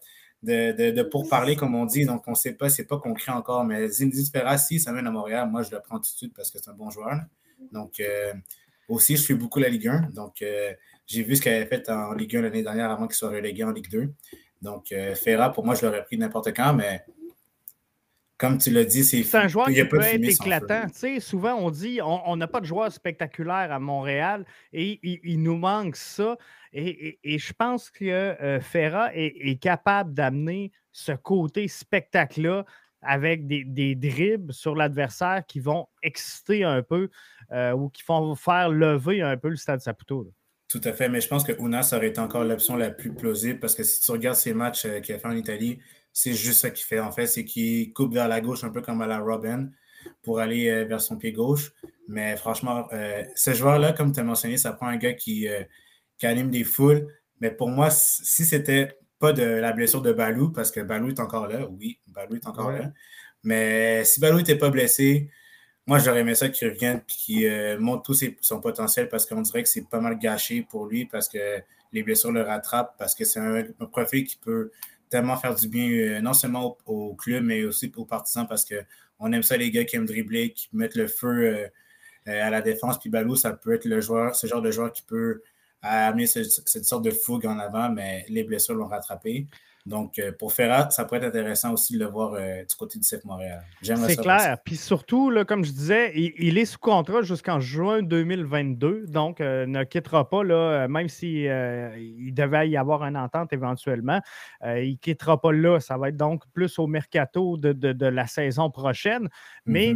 de pourparler, comme on dit. Donc, on ne sait pas, c'est pas concret encore. Mais Zinedine Ferra, si ça mène à Montréal, moi, je le prends tout de suite parce que c'est un bon joueur. Donc, aussi, je suis beaucoup la Ligue 1. Donc, j'ai vu ce qu'il avait fait en Ligue 1 l'année dernière avant qu'il soit relégué en Ligue 2. Donc, Ferra, pour moi, je l'aurais pris n'importe quand, mais comme tu l'as dit, c'est un joueur il n'y a qui pas peut de être fumée sans feu. éclatant. Tu sais, souvent, on dit on n'a pas de joueurs spectaculaires à Montréal et il nous manque ça. Et je pense que Ferra est capable d'amener ce côté spectacle-là avec des dribbles sur l'adversaire qui vont exciter un peu ou qui vont faire lever un peu le Stade Saputo. Là. Tout à fait, mais je pense que Ounas aurait été encore l'option la plus plausible parce que si tu regardes ses matchs qu'il a fait en Italie, c'est juste ça qu'il fait. En fait, c'est qu'il coupe vers la gauche un peu comme à la Robin pour aller vers son pied gauche. Mais franchement, ce joueur-là, comme tu as mentionné, ça prend un gars qui anime des foules. Mais pour moi, si c'était pas de la blessure de Balou, parce que Balou est encore là, oui, Balou est encore là. Mais si Balou n'était pas blessé, moi, j'aurais aimé ça qu'il revienne et qu'il montre tout son potentiel parce qu'on dirait que c'est pas mal gâché pour lui parce que les blessures le rattrapent, parce que c'est un profil qui peut tellement faire du bien, non seulement au club, mais aussi aux partisans parce qu'on aime ça, les gars qui aiment dribbler, qui mettent le feu à la défense. Puis Balou, ça peut être ce genre de joueur qui peut amener cette sorte de fougue en avant, mais les blessures l'ont rattrapé. Donc, pour Ferrat, ça pourrait être intéressant aussi de le voir du côté du CF Montréal. C'est clair. Puis surtout, là, comme je disais, il est sous contrat jusqu'en juin 2022. Donc, ne quittera pas, là, même s'il il devait y avoir une entente éventuellement. Il ne quittera pas là. Ça va être donc plus au mercato de la saison prochaine. Mais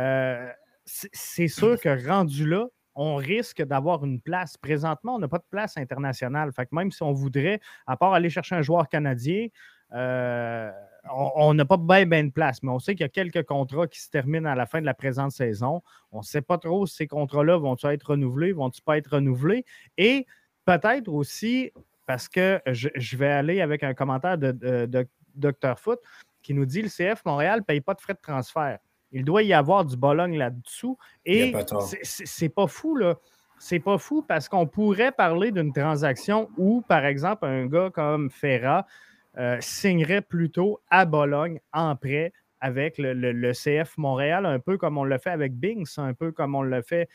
c'est sûr que rendu là, on risque d'avoir une place. Présentement, on n'a pas de place internationale. Fait que même si on voudrait, à part aller chercher un joueur canadien, on n'a pas bien de place. Mais on sait qu'il y a quelques contrats qui se terminent à la fin de la présente saison. On ne sait pas trop si ces contrats-là vont-ils être renouvelés, vont-ils pas être renouvelés. Et peut-être aussi, parce que je vais aller avec un commentaire de Dr. Foot qui nous dit le CF Montréal ne paye pas de frais de transfert. Il doit y avoir du Bologne là-dessous. Et c'est pas fou, là. C'est pas fou parce qu'on pourrait parler d'une transaction où, par exemple, un gars comme Ferra signerait plutôt à Bologne en prêt avec le CF Montréal, un peu comme on l'a fait avec Binks, un peu comme on l'a fait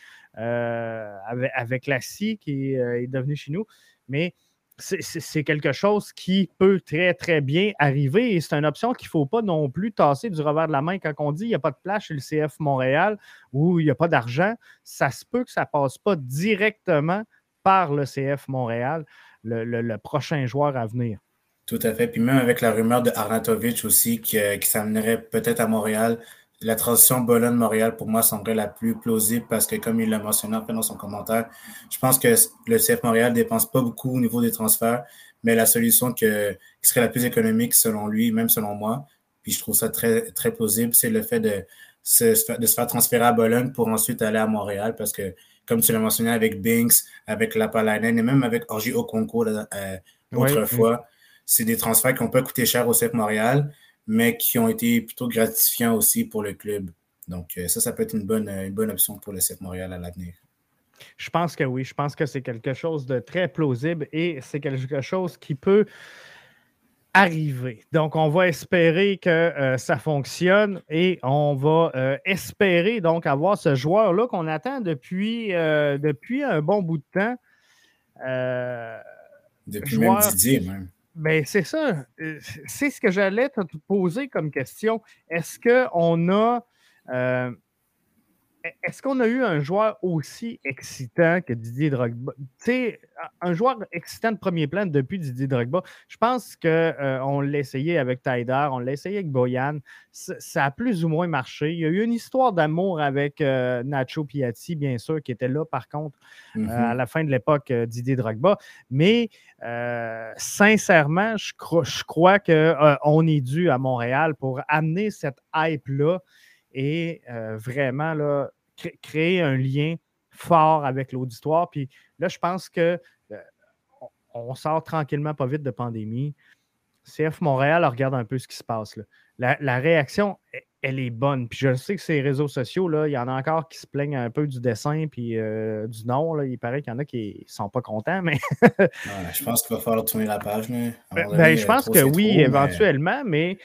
avec Lassie qui est devenu chez nous. Mais c'est quelque chose qui peut très, très bien arriver et c'est une option qu'il ne faut pas non plus tasser du revers de la main. Quand on dit qu'il n'y a pas de place chez le CF Montréal ou il n'y a pas d'argent, ça se peut que ça ne passe pas directement par le CF Montréal, le prochain joueur à venir. Tout à fait. Puis même avec la rumeur de Arnautovic aussi qui s'amènerait peut-être à Montréal, la transition Bologne-Montréal, pour moi, semblerait la plus plausible parce que, comme il l'a mentionné en fait dans son commentaire, je pense que le CF Montréal ne dépense pas beaucoup au niveau des transferts, mais la solution qui serait la plus économique selon lui, même selon moi, puis je trouve ça très, très plausible, c'est le fait de se faire transférer à Bologne pour ensuite aller à Montréal parce que, comme tu l'as mentionné avec Binks, avec Lapalainen et même avec Orji Okonko autrefois, c'est des transferts qui n'ont pas coûté cher au CF Montréal, mais qui ont été plutôt gratifiants aussi pour le club. Donc, ça peut être une bonne option pour le CF Montréal à l'avenir. Je pense que oui. Je pense que c'est quelque chose de très plausible et c'est quelque chose qui peut arriver. Donc, on va espérer que ça fonctionne et on va espérer donc avoir ce joueur-là qu'on attend depuis un bon bout de temps. Depuis même Didier, même. Bien, c'est ça. C'est ce que j'allais te poser comme question. Est-ce qu'on a eu un joueur aussi excitant que Didier Drogba? Tu sais, un joueur excitant de premier plan depuis Didier Drogba. Je pense qu'on l'a essayé avec Taider, on l'a essayé avec Boyan. Ça a plus ou moins marché. Il y a eu une histoire d'amour avec Nacho Piatti, bien sûr, qui était là, par contre, à la fin de l'époque Didier Drogba. Mais sincèrement, je crois qu'on est dû à Montréal pour amener cette hype-là et vraiment là, créer un lien fort avec l'auditoire. Puis là, je pense qu'on sort tranquillement pas vite de pandémie. CF Montréal regarde un peu ce qui se passe. Là. La réaction elle est bonne. Puis je sais que ces réseaux sociaux, là, il y en a encore qui se plaignent un peu du dessin puis du nom. Là. Il paraît qu'il y en a qui ne sont pas contents, mais. Je pense qu'il va falloir tourner la page. Mais à un moment donné, je pense que oui, trop, éventuellement, mais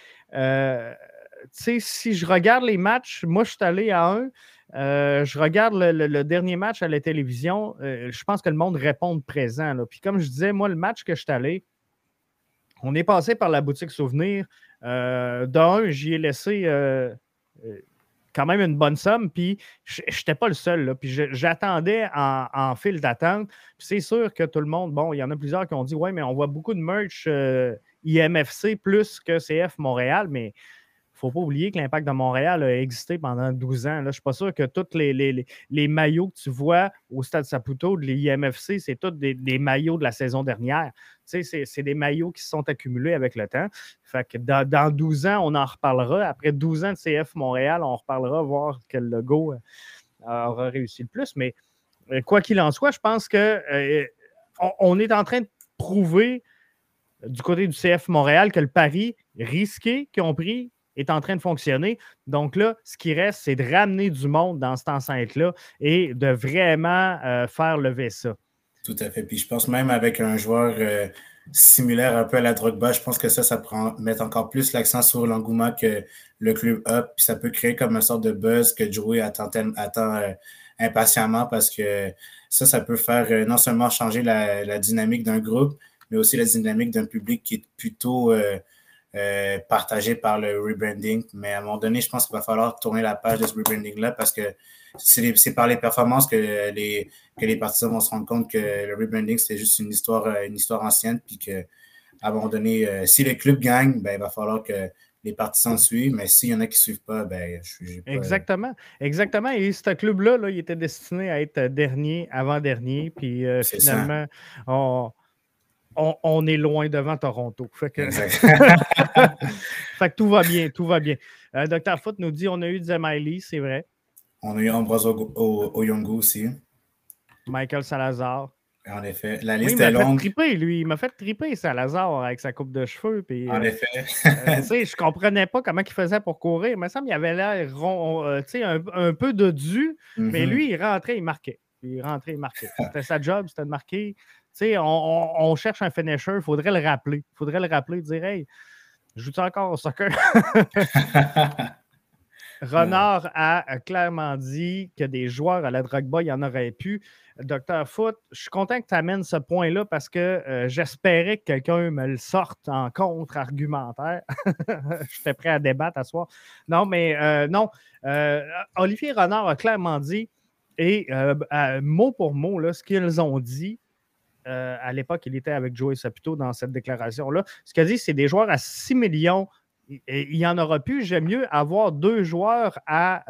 si je regarde les matchs, moi, je suis allé à un. Je regarde le dernier match à la télévision. Je pense que le monde répond présent. Là. Puis comme je disais, moi, le match que je suis allé, on est passé par la boutique Souvenir. D'un, j'y ai laissé quand même une bonne somme, puis je n'étais pas le seul. Là, puis j'attendais en file d'attente. Puis c'est sûr que tout le monde, bon, il y en a plusieurs qui ont dit « Ouais, mais on voit beaucoup de merch IMFC plus que CF Montréal, mais il ne faut pas oublier que l'Impact de Montréal a existé pendant 12 ans. Là, je ne suis pas sûr que tous les maillots que tu vois au Stade Saputo de l'IMFC, c'est tous des maillots de la saison dernière. Tu sais, c'est des maillots qui se sont accumulés avec le temps. Fait que dans 12 ans, on en reparlera. Après 12 ans de CF Montréal, on reparlera, voir quel logo aura réussi le plus. Mais quoi qu'il en soit, je pense qu'on est en train de prouver du côté du CF Montréal que le pari risqué qu'ils ont pris est en train de fonctionner. Donc là, ce qui reste, c'est de ramener du monde dans cette enceinte-là et de vraiment faire lever ça. Tout à fait. Puis je pense même avec un joueur similaire un peu à la Drogba, je pense que ça prend mettre encore plus l'accent sur l'engouement que le club a. Puis ça peut créer comme une sorte de buzz que Joey attend impatiemment parce que ça peut faire non seulement changer la dynamique d'un groupe, mais aussi la dynamique d'un public qui est plutôt partagé par le rebranding. Mais à un moment donné, je pense qu'il va falloir tourner la page de ce rebranding-là parce que c'est par les performances que les partisans vont se rendre compte que le rebranding, c'est juste une histoire ancienne. Puis qu'à un moment donné, si les clubs gagnent, ben, il va falloir que les partisans suivent. Mais s'il y en a qui ne suivent pas, ben, j'ai pas... Exactement. Et ce club-là, là, il était destiné à être dernier, avant-dernier. Puis finalement, on est loin devant Toronto. Fait que, fait que tout va bien, tout va bien. Dr. Foot nous dit on a eu Zemiley, c'est vrai. On a eu Ambroise Oyongo aussi. Michael Salazar. En effet, la liste est longue. Il m'a fait triper Salazar avec sa coupe de cheveux. Puis, en effet. Je comprenais pas comment il faisait pour courir. Il me semble qu'il avait l'air un peu dodu, mais lui, il rentrait, il marquait. C'était sa job, c'était de marquer. On cherche un finisher, il faudrait le rappeler. Dire hey, joue-tu encore au soccer? Renard a clairement dit que des joueurs à la Drogba, il y en aurait pu. Dr. Foot, je suis content que tu amènes ce point-là parce que j'espérais que quelqu'un me le sorte en contre-argumentaire. J'étais prêt à débattre à soir. Non, mais non. Olivier Renard a clairement dit, et mot pour mot, là, ce qu'ils ont dit, à l'époque, il était avec Joey Saputo dans cette déclaration-là. Ce qu'il a dit, c'est des joueurs à 6 millions. Il y en aura plus. J'aime mieux avoir 3 joueurs à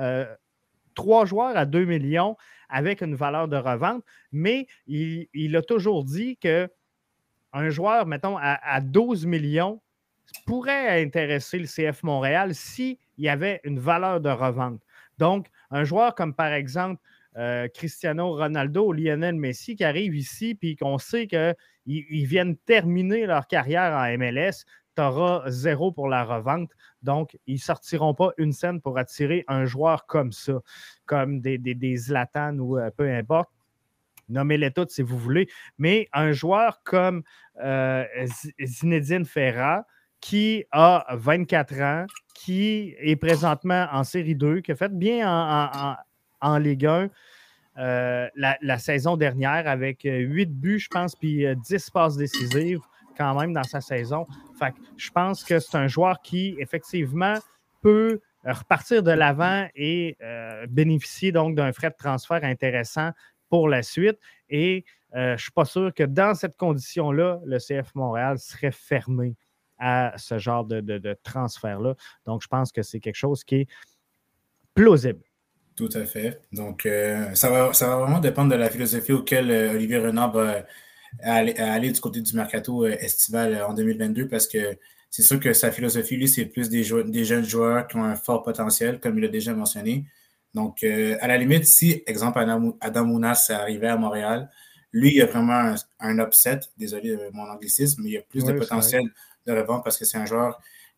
2 millions avec une valeur de revente. Mais il a toujours dit qu'un joueur, mettons, à 12 millions pourrait intéresser le CF Montréal s'il y avait une valeur de revente. Donc, un joueur comme par exemple Cristiano Ronaldo ou Lionel Messi qui arrivent ici puis qu'on sait qu'ils viennent terminer leur carrière en MLS, tu auras 0 pour la revente. Donc, ils ne sortiront pas une scène pour attirer un joueur comme ça, comme des Zlatan ou peu importe. Nommez-les toutes si vous voulez. Mais un joueur comme Zinedine Ferra, qui a 24 ans, qui est présentement en Série 2, qui a fait bien en Ligue 1 la saison dernière avec 8 buts, je pense, puis 10 passes décisives quand même dans sa saison. Fait que je pense que c'est un joueur qui, effectivement, peut repartir de l'avant et bénéficier donc d'un frais de transfert intéressant pour la suite. Et je ne suis pas sûr que dans cette condition-là, le CF Montréal serait fermé à ce genre de transfert-là. Donc, je pense que c'est quelque chose qui est plausible. Tout à fait. Donc, ça va vraiment dépendre de la philosophie auquel Olivier Renard va aller du côté du mercato estival en 2022 parce que c'est sûr que sa philosophie, lui, c'est plus des jeunes joueurs qui ont un fort potentiel, comme il l'a déjà mentionné. Donc, à la limite, si, exemple, Adam Mounas arrivait à Montréal, lui, il a vraiment un upset, désolé de mon anglicisme, mais il a plus de potentiel de revente parce que c'est un joueur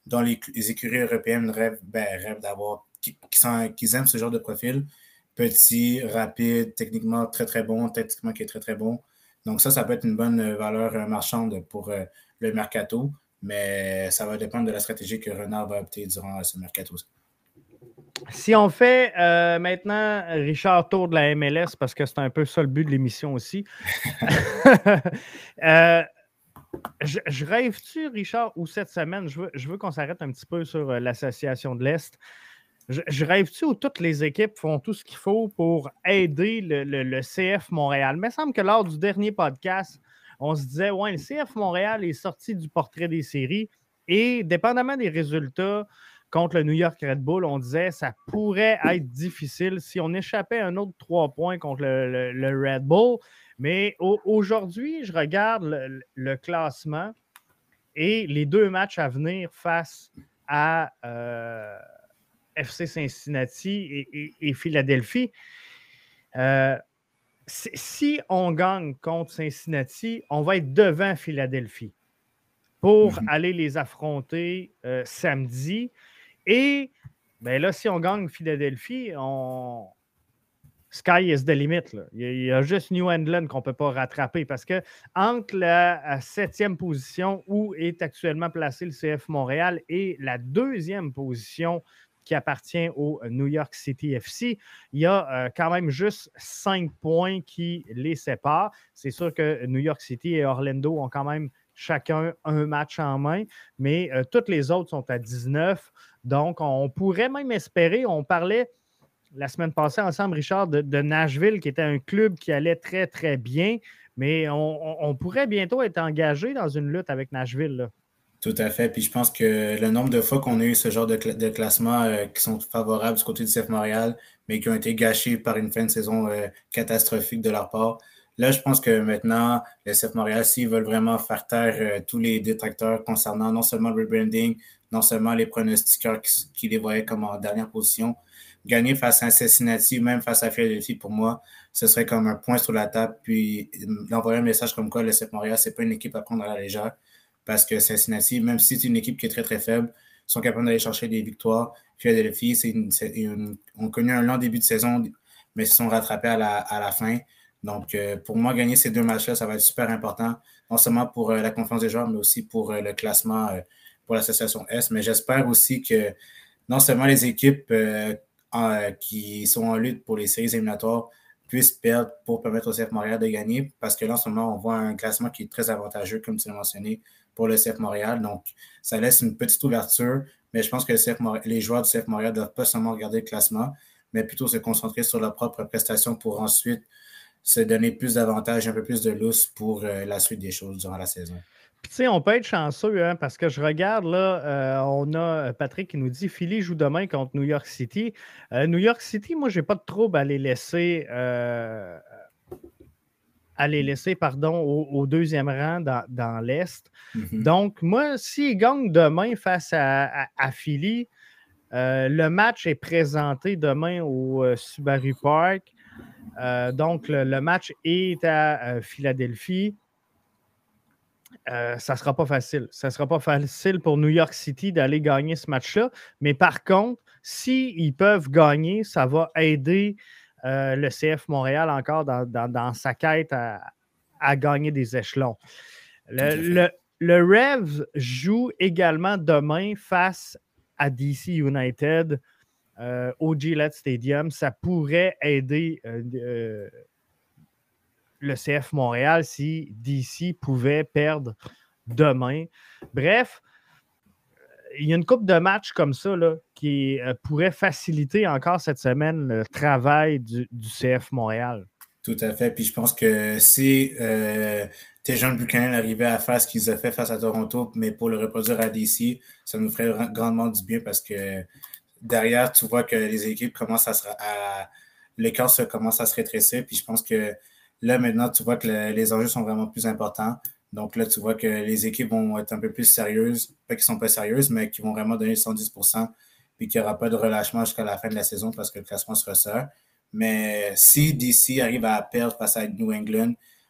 dont les écuries européennes rêvent d'avoir, qu'ils aiment ce genre de profil. Petit, rapide, techniquement très, très bon, tactiquement qui est très, très bon. Donc ça peut être une bonne valeur marchande pour le mercato, mais ça va dépendre de la stratégie que Renard va opter durant ce mercato. Si on fait maintenant, Richard, tour de la MLS, parce que c'est un peu ça le but de l'émission aussi. Je rêve-tu, Richard, ou cette semaine, je veux qu'on s'arrête un petit peu sur l'Association de l'Est. Je rêve-tu où toutes les équipes font tout ce qu'il faut pour aider le CF Montréal? Il me semble que lors du dernier podcast, on se disait, ouais, le CF Montréal est sorti du portrait des séries et dépendamment des résultats contre le New York Red Bull, on disait que ça pourrait être difficile si on échappait un autre 3 points contre le Red Bull. Mais aujourd'hui, je regarde le classement et les 2 matchs à venir face à FC Cincinnati et Philadelphie. Si on gagne contre Cincinnati, on va être devant Philadelphie pour aller les affronter samedi. Et ben là, si on gagne Philadelphie, sky is the limit. Là. Il y a juste New England qu'on ne peut pas rattraper parce que entre la 7e position où est actuellement placé le CF Montréal et la 2e position qui appartient au New York City FC, il y a quand même juste 5 points qui les séparent. C'est sûr que New York City et Orlando ont quand même chacun un match en main, mais toutes les autres sont à 19. Donc, on pourrait même espérer, on parlait la semaine passée ensemble, Richard, de Nashville, qui était un club qui allait très, très bien, mais on pourrait bientôt être engagé dans une lutte avec Nashville. Là. Tout à fait. Puis je pense que le nombre de fois qu'on a eu ce genre de classement qui sont favorables du côté du CF Montréal, mais qui ont été gâchés par une fin de saison catastrophique de leur part. Là, je pense que maintenant, le CF Montréal, s'ils veulent vraiment faire taire tous les détracteurs concernant non seulement le rebranding, non seulement les pronostiqueurs qui les voyaient comme en dernière position, gagner face à Cincinnati, même face à Philadelphie, pour moi, ce serait comme un point sur la table. Puis d'envoyer un message comme quoi le CF Montréal, c'est pas une équipe à prendre à la légère. Parce que Cincinnati, même si c'est une équipe qui est très, très faible, sont capables d'aller chercher des victoires. Philadelphie, ont connu un long début de saison, mais se sont rattrapés à la fin. Donc, pour moi, gagner ces 2 matchs-là, ça va être super important, non seulement pour la confiance des joueurs, mais aussi pour le classement pour l'association Est. Mais j'espère aussi que non seulement les équipes qui sont en lutte pour les séries éliminatoires puissent perdre pour permettre au CF Montréal de gagner, parce que là, en ce moment, on voit un classement qui est très avantageux, comme tu l'as mentionné, pour le CF Montréal. Donc, ça laisse une petite ouverture, mais je pense que les joueurs du CF Montréal ne doivent pas seulement regarder le classement, mais plutôt se concentrer sur leurs propres prestations pour ensuite se donner plus d'avantages, un peu plus de lousse pour la suite des choses durant la saison. Puis, tu sais, on peut être chanceux, hein, parce que je regarde, là, on a Patrick qui nous dit Philly joue demain contre New York City. New York City, moi, je n'ai pas de trouble à les laisser, au 2e rang dans l'Est. Mm-hmm. Donc, moi, s'ils gagnent demain face à Philly, le match est présenté demain au Subaru Park. Donc, le match est à Philadelphie. Ça ne sera pas facile. Ça ne sera pas facile pour New York City d'aller gagner ce match-là. Mais par contre, s'ils peuvent gagner, ça va aider le CF Montréal encore dans sa quête à gagner des échelons. Le Revs joue également demain face à DC United au Gillette Stadium. Ça pourrait aider le CF Montréal si DC pouvait perdre demain. Bref, il y a une couple de matchs comme ça là, qui pourrait faciliter encore cette semaine le travail du CF Montréal. Tout à fait. Puis je pense que si Tejan Buchanan arrivait à faire ce qu'ils ont fait face à Toronto, mais pour le reproduire à DC, ça nous ferait grandement du bien parce que derrière, tu vois que les équipes commencent l'écart commence à se rétrécir. Puis je pense que là, maintenant, tu vois que les enjeux sont vraiment plus importants. Donc là, tu vois que les équipes vont être un peu plus sérieuses. Pas qu'ils ne sont pas sérieuses, mais qui vont vraiment donner 110%. Puis qu'il n'y aura pas de relâchement jusqu'à la fin de la saison parce que le classement se resserre. Mais si DC arrive à perdre face à New England,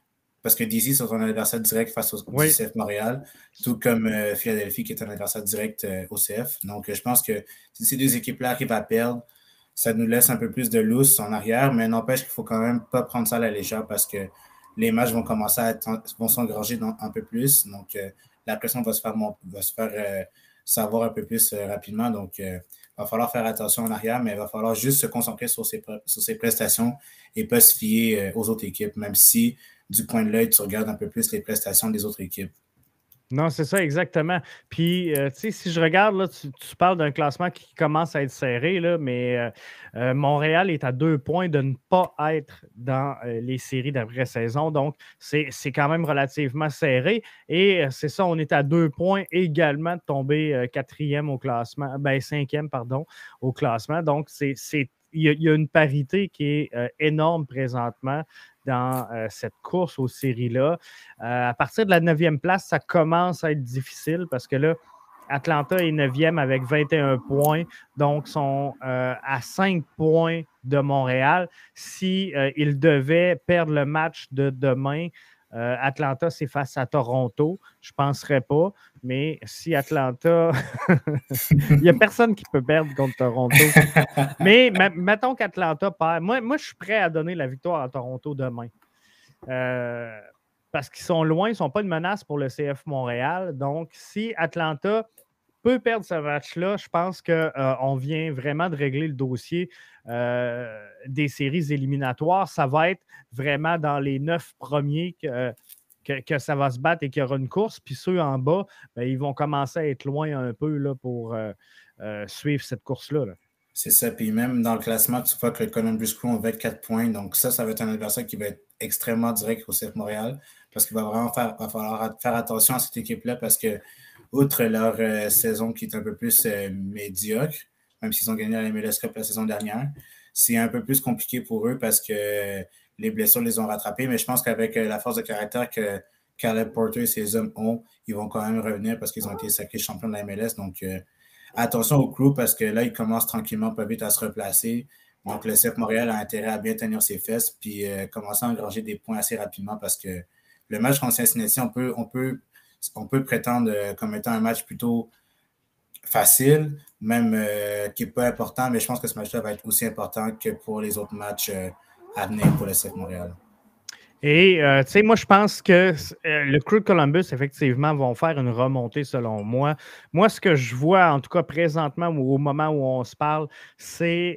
parce que DC sont un adversaire direct face au CF Montréal, tout comme Philadelphie qui est un adversaire direct au CF. Donc, je pense que si ces deux équipes-là arrivent à perdre, ça nous laisse un peu plus de lousse en arrière, mais n'empêche qu'il faut quand même pas prendre ça à la légère parce que les matchs vont commencer vont s'engranger un peu plus. Donc, la pression va se faire savoir un peu plus rapidement. Donc, il va falloir faire attention en arrière, mais il va falloir juste se concentrer sur ses prestations et pas se fier aux autres équipes, même si, du coin de l'œil, tu regardes un peu plus les prestations des autres équipes. Non, c'est ça, exactement. Puis, tu sais, si je regarde, là, tu parles d'un classement qui commence à être serré, là, mais Montréal est à 2 points de ne pas être dans les séries d'après-saison. Donc, c'est quand même relativement serré. Et c'est ça, on est à 2 points également de tomber 4e au classement, 5e, pardon, au classement. Donc, il y a une parité qui est énorme présentement dans cette course aux séries-là. À partir de la 9e place, ça commence à être difficile parce que là, Atlanta est 9e avec 21 points, donc sont à 5 points de Montréal. Si ils devaient perdre le match de demain, Atlanta, c'est face à Toronto. Je ne penserais pas, mais si Atlanta... Il n'y a personne qui peut perdre contre Toronto. Mais mettons qu'Atlanta perd. Moi, je suis prêt à donner la victoire à Toronto demain. Parce qu'ils sont loin, ils ne sont pas une menace pour le CF Montréal. Donc, si Atlanta peut perdre ce match-là, je pense qu'on vient vraiment de régler le dossier des séries éliminatoires. Ça va être vraiment dans les 9 premiers que ça va se battre et qu'il y aura une course. Puis ceux en bas, ben, ils vont commencer à être loin un peu là, pour suivre cette course-là. Là. C'est ça. Puis même dans le classement, tu vois que le Columbus Crew ont 24 points. Donc ça va être un adversaire qui va être extrêmement direct au CF Montréal parce qu'il va vraiment va falloir faire attention à cette équipe-là parce que, outre leur saison qui est un peu plus médiocre, même s'ils ont gagné la MLS Cup la saison dernière, c'est un peu plus compliqué pour eux parce que les blessures les ont rattrapés. Mais je pense qu'avec la force de caractère que Caleb Porter et ses hommes ont, ils vont quand même revenir parce qu'ils ont été sacrés champions de la MLS. Donc, attention au Crew parce que là, ils commencent tranquillement pas vite à se replacer. Donc, le CF Montréal a intérêt à bien tenir ses fesses puis commencer à engranger des points assez rapidement parce que le match contre Cincinnati, on peut prétendre comme étant un match plutôt facile, même qui n'est pas important, mais je pense que ce match-là va être aussi important que pour les autres matchs à venir pour le CF Montréal. Et, tu sais, moi, je pense que le Crew de Columbus, effectivement, vont faire une remontée, selon moi. Moi, ce que je vois, en tout cas présentement, au moment où on se parle, c'est,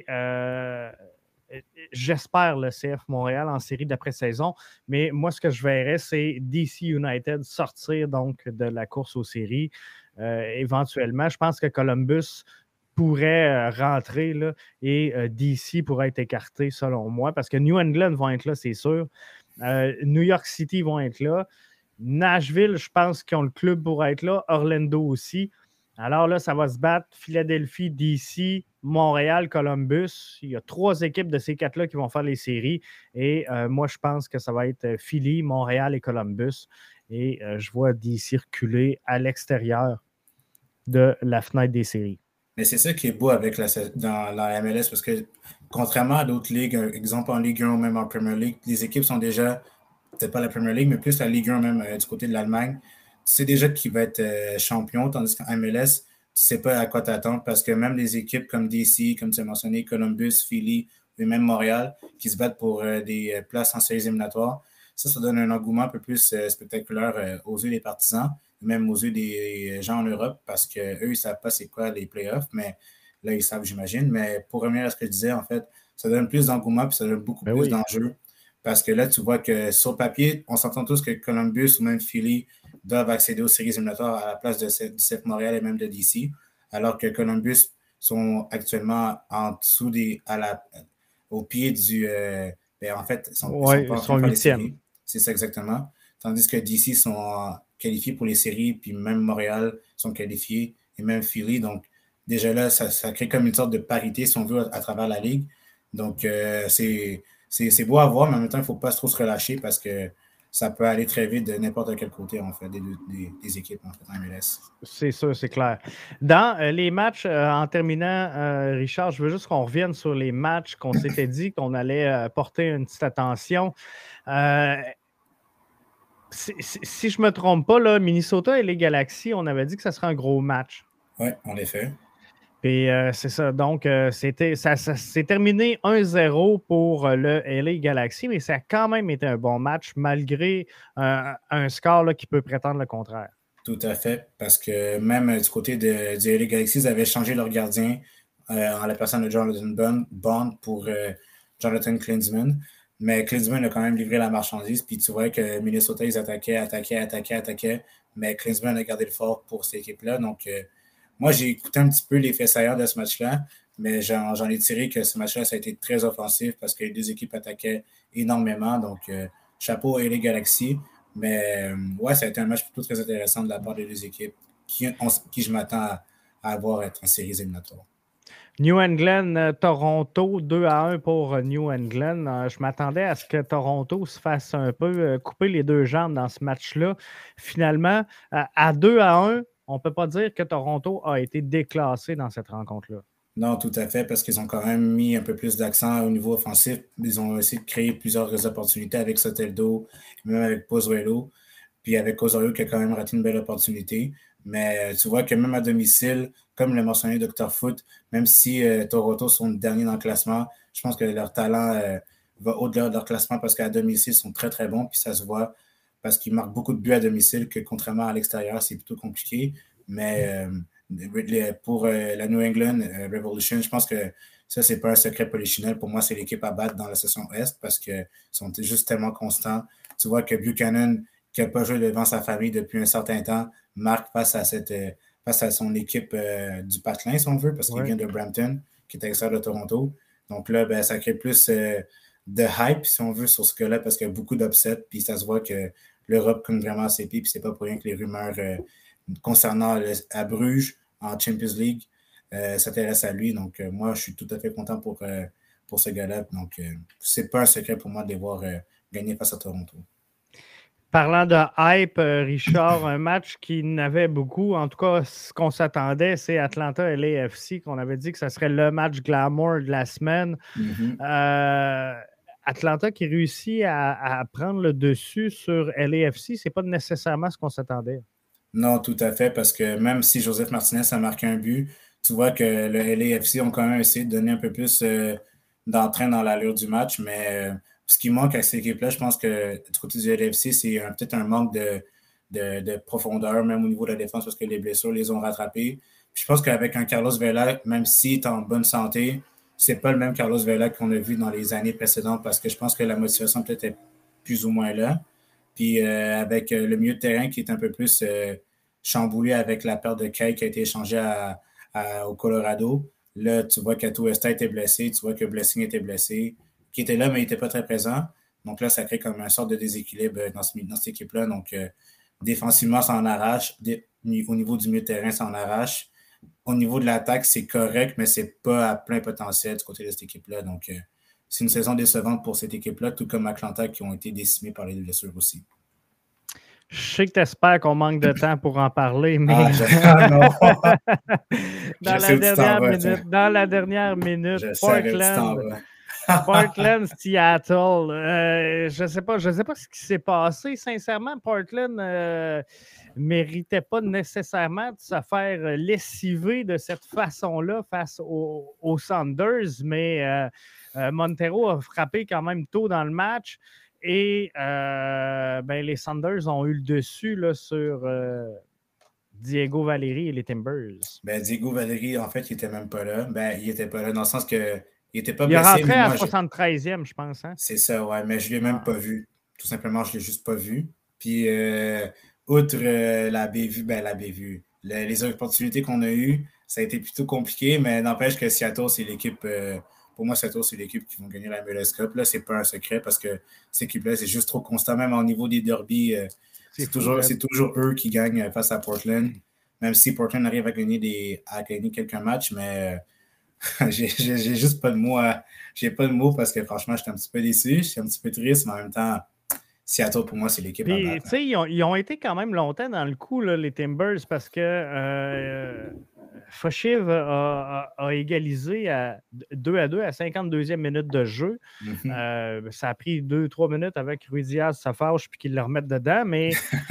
j'espère, le CF Montréal en série d'après-saison. Mais moi, ce que je verrais, c'est DC United sortir donc de la course aux séries. Éventuellement, je pense que Columbus pourrait rentrer là, et DC pourrait être écarté, selon moi, parce que New England vont être là, c'est sûr. New York City vont être là. Nashville, je pense qu'ils ont le club pour être là. Orlando aussi. Alors là, ça va se battre Philadelphie, DC, Montréal, Columbus. Il y a 3 équipes de ces 4-là qui vont faire les séries. Et moi, je pense que ça va être Philly, Montréal et Columbus. Et je vois DC reculer à l'extérieur de la fenêtre des séries. Mais c'est ça qui est beau avec dans la MLS parce que contrairement à d'autres ligues, exemple en Ligue 1 ou même en Premier League, les équipes sont déjà, peut-être pas la Premier League, mais plus la Ligue 1 même du côté de l'Allemagne. Tu sais déjà qui va être champion, tandis qu'en MLS, tu sais pas à quoi t'attendre parce que même les équipes comme DC, comme tu as mentionné, Columbus, Philly et même Montréal, qui se battent pour des places en séries éliminatoires, ça donne un engouement un peu plus spectaculaire aux yeux des partisans, même aux yeux des gens en Europe, parce qu'eux, ils ne savent pas c'est quoi les playoffs, mais là, ils savent, j'imagine. Mais pour revenir à ce que je disais, en fait, ça donne plus d'engouement, puis ça donne beaucoup plus d'enjeux. Parce que là, tu vois que sur papier, on s'entend tous que Columbus ou même Philly doivent accéder aux séries éliminatoires à la place du CF Montréal et même de DC, alors que Columbus sont actuellement en dessous au pied du... en fait, ils sont pas en train de faire les séries. C'est ça exactement. Tandis que DC sont qualifiés pour les séries, puis même Montréal sont qualifiés, et même Philly. Donc, déjà là, ça crée comme une sorte de parité, si on veut, à travers la Ligue. Donc, c'est beau à voir, mais en même temps, il ne faut pas trop se relâcher parce que ça peut aller très vite de n'importe quel côté, en fait, des équipes, en fait, en MLS. C'est sûr, c'est clair. Dans les matchs, en terminant, Richard, je veux juste qu'on revienne sur les matchs qu'on s'était dit qu'on allait porter une petite attention. Si je ne me trompe pas, là, Minnesota et les Galaxies, on avait dit que ça serait un gros match. Oui, en effet. Puis c'est ça. Donc, ça s'est terminé 1-0 pour le LA Galaxy, mais ça a quand même été un bon match malgré un score là, qui peut prétendre le contraire. Tout à fait, parce que même du côté du LA Galaxy, ils avaient changé leur gardien en la personne de Jonathan Bond pour Jonathan Klinsmann. Mais Klinsmann a quand même livré la marchandise. Puis tu vois que Minnesota, ils attaquaient. Mais Klinsmann a gardé le fort pour cette équipe-là. Donc, moi, j'ai écouté un petit peu les faits saillants de ce match-là. Mais j'en ai tiré que ce match-là, ça a été très offensif parce que les deux équipes attaquaient énormément. Donc, chapeau à LA Galaxy. Mais ouais, ça a été un match plutôt très intéressant de la part des deux équipes qui je m'attends à voir être en séries éliminatoires. New England, Toronto, 2-1 pour New England. Je m'attendais à ce que Toronto se fasse un peu couper les deux jambes dans ce match-là. Finalement, à 2-1, on ne peut pas dire que Toronto a été déclassé dans cette rencontre-là. Non, tout à fait, parce qu'ils ont quand même mis un peu plus d'accent au niveau offensif. Ils ont essayé de créer plusieurs opportunités avec Soteldo, même avec Pozuelo, puis avec Osorio qui a quand même raté une belle opportunité. Mais tu vois que même à domicile, comme l'a mentionné Dr. Foot, même si Toronto sont derniers dans le classement, je pense que leur talent va au-delà de leur classement parce qu'à domicile, ils sont très, très bons, puis ça se voit parce qu'ils marquent beaucoup de buts à domicile, que contrairement à l'extérieur, c'est plutôt compliqué. Mais pour la New England Revolution, je pense que ça, c'est pas un secret polichinelle. Pour moi, c'est l'équipe à battre dans la session Est parce qu'ils sont juste tellement constants. Tu vois que Buchanan, qui n'a pas joué devant sa famille depuis un certain temps, marque face à son équipe du patelin, si on veut, parce qu'il vient de Brampton, qui est à l'extérieur de Toronto. Donc là, ben, ça crée plus de hype, si on veut, sur ce gars-là, parce qu'il y a beaucoup d'upsets, puis ça se voit que l'Europe compte vraiment à ses pieds, puis c'est pas pour rien que les rumeurs concernant à Bruges en Champions League s'intéressent à lui. Donc, moi, je suis tout à fait content pour ce gars-là. Donc, c'est pas un secret pour moi de les voir gagner face à Toronto. Parlant de hype, Richard, un match qui n'avait beaucoup, en tout cas, ce qu'on s'attendait, c'est Atlanta-LAFC, qu'on avait dit que ce serait le match glamour de la semaine. Atlanta qui réussit à prendre le dessus sur LAFC, c'est pas nécessairement ce qu'on s'attendait. Non, tout à fait, parce que même si Joseph Martinez a marqué un but, tu vois que le LAFC ont quand même essayé de donner un peu plus d'entrain dans l'allure du match, mais ce qui manque à cette équipe-là, je pense que du côté du LAFC, c'est peut-être un manque de profondeur, même au niveau de la défense, parce que les blessures les ont rattrapés. Puis je pense qu'avec un Carlos Vela, même s'il est en bonne santé, c'est pas le même Carlos Vela qu'on a vu dans les années précédentes, parce que je pense que la motivation peut-être est plus ou moins là. Puis avec le milieu de terrain qui est un peu plus chamboulé avec la perte de Kay qui a été échangé au Colorado. Là, tu vois qu'Atuesta était blessé, tu vois que Blessing était blessé, qui était là, mais il n'était pas très présent. Donc là, ça crée comme une sorte de déséquilibre dans cette équipe-là. Donc, défensivement, ça en arrache. Au niveau du milieu de terrain, ça en arrache. Au niveau de l'attaque, c'est correct, mais c'est pas à plein potentiel du côté de cette équipe-là. Donc, c'est une saison décevante pour cette équipe-là, tout comme Atlanta qui ont été décimés par les blessures aussi. Je sais que tu espères qu'on manque de temps pour en parler, mais non. dans la dernière minute, Portland, Seattle. Je sais pas ce qui s'est passé. Sincèrement, Portland méritait pas nécessairement de se faire lessiver de cette façon-là face aux Sounders, mais Montero a frappé quand même tôt dans le match. Et les Sounders ont eu le dessus là, sur Diego Valeri et les Timbers. Diego Valeri, en fait, il n'était même pas là. Il n'était pas là dans le sens qu'il n'était pas blessé. Il est rentré à 73e, je pense. Hein? C'est ça, ouais, mais je ne l'ai même pas vu. Tout simplement, je ne l'ai juste pas vu. Puis, outre la bévue, les opportunités qu'on a eues, ça a été plutôt compliqué, mais n'empêche que Seattle, c'est l'équipe... pour moi, Seattle, c'est l'équipe qui va gagner la MLS Cup. Là, c'est pas un secret parce que cette équipe-là, c'est juste trop constant. Même au niveau des derbies, c'est toujours eux qui gagnent face à Portland. Même si Portland arrive à gagner quelques matchs, mais j'ai juste pas de mots. J'ai pas de mots parce que franchement, j'étais un petit peu déçu. J'étais un petit peu triste, mais en même temps, Seattle, pour moi, c'est l'équipe à battre. Ils ont été quand même longtemps dans le coup, là, les Timbers, parce que Foshiv a égalisé à 2-2 à 52e minute de jeu. Ça a pris 2-3 minutes avec Rui Diaz, ça fâche, puis qu'ils le remettent dedans. Mais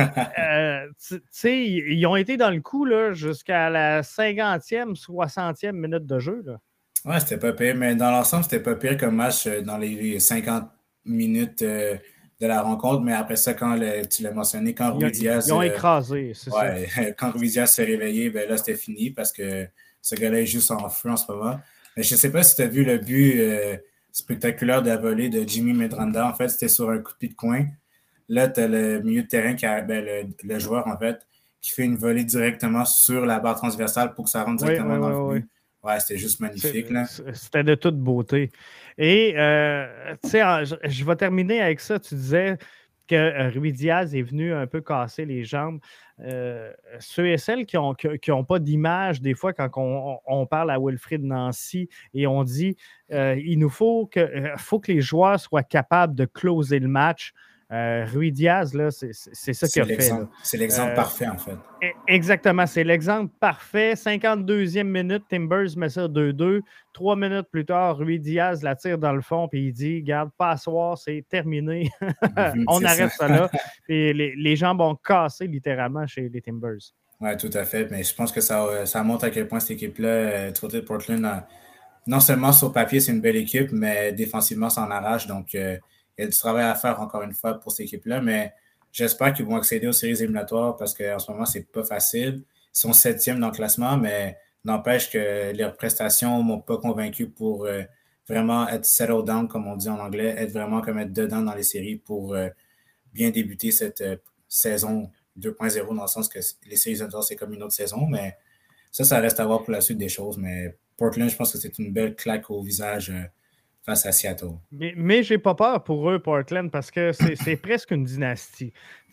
tu sais, ils ont été dans le coup là, jusqu'à la 50e, 60e minute de jeu. Là. Ouais, c'était pas pire, mais dans l'ensemble, c'était pas pire comme match dans les 50 minutes de la rencontre. Mais après ça, tu l'as mentionné, quand Rui Diaz. Ils ont écrasé, c'est ça. Quand Rui Diaz s'est réveillé, ben là, c'était fini parce que ce gars-là est juste en feu en ce moment. Mais je sais pas si tu as vu le but spectaculaire de la volée de Jimmy Medranda. En fait, c'était sur un coup de pied de coin. Là, tu as le milieu de terrain, le joueur, en fait, qui fait une volée directement sur la barre transversale pour que ça rentre directement dans le but. Ouais, c'était juste magnifique. C'était de toute beauté. Et, tu sais, je vais terminer avec ça. Tu disais que Rui Diaz est venu un peu casser les jambes. Ceux et celles qui n'ont pas d'image, des fois, quand on parle à Wilfried Nancy et on dit il faut que les joueurs soient capables de closer le match. Rui Diaz, là, c'est ça qu'il a fait. C'est l'exemple parfait, en fait. Exactement, c'est l'exemple parfait. 52e minute, Timbers met ça 2-2. 3 minutes plus tard, Rui Diaz la tire dans le fond puis il dit « Garde, pas à soir, c'est terminé. » On arrête ça là. Et les jambes ont cassé littéralement chez les Timbers. Oui, tout à fait. Mais je pense que ça montre à quel point cette équipe-là, du côté de Portland, non seulement sur papier, c'est une belle équipe, mais défensivement, ça en arrache. Donc, il y a du travail à faire encore une fois pour cette équipe-là, mais j'espère qu'ils vont accéder aux séries éliminatoires parce qu'en ce moment, c'est pas facile. Ils sont 7e dans le classement, mais n'empêche que leurs prestations ne m'ont pas convaincu pour vraiment être settled down, comme on dit en anglais, être vraiment comme être dedans dans les séries pour bien débuter cette saison 2.0 dans le sens que les séries éliminatoires, c'est comme une autre saison, mais ça reste à voir pour la suite des choses. Mais Portland, je pense que c'est une belle claque au visage face à Seattle. Mais j'ai pas peur pour eux, Portland, parce que c'est presque une dynastie.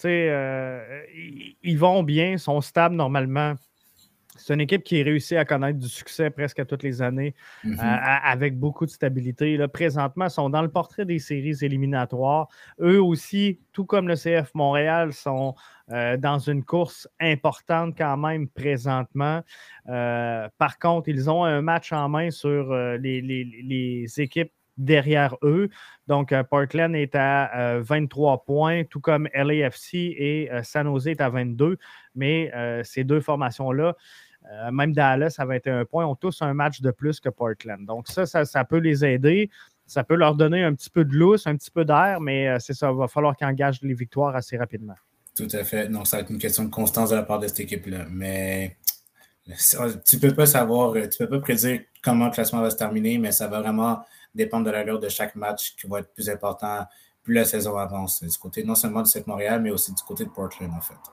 Ils vont bien, sont stables normalement. C'est une équipe qui réussit à connaître du succès presque à toutes les années, avec beaucoup de stabilité. Là, présentement, ils sont dans le portrait des séries éliminatoires. Eux aussi, tout comme le CF Montréal, sont dans une course importante quand même présentement. Par contre, ils ont un match en main sur les équipes derrière eux. Donc, Portland est à 23 points, tout comme LAFC et San Jose est à 22. Mais ces deux formations-là, même Dallas à 21 points, ont tous un match de plus que Portland. Donc, ça peut les aider. Ça peut leur donner un petit peu de lousse, un petit peu d'air, mais c'est ça, il va falloir qu'ils engagent les victoires assez rapidement. Tout à fait. Donc, ça va être une question de constance de la part de cette équipe-là. Mais tu peux pas savoir, tu peux pas prédire comment le classement va se terminer, mais ça va vraiment dépendre de l'allure de chaque match qui va être plus important plus la saison avance. Du côté non seulement du CF Montréal, mais aussi du côté de Portland, en fait.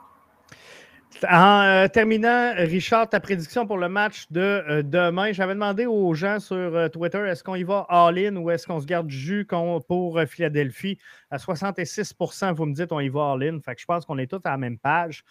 En terminant, Richard, ta prédiction pour le match de demain. J'avais demandé aux gens sur Twitter, est-ce qu'on y va all-in ou est-ce qu'on se garde du jus pour Philadelphie? À 66%, vous me dites on y va all-in. Fait que je pense qu'on est tous à la même page.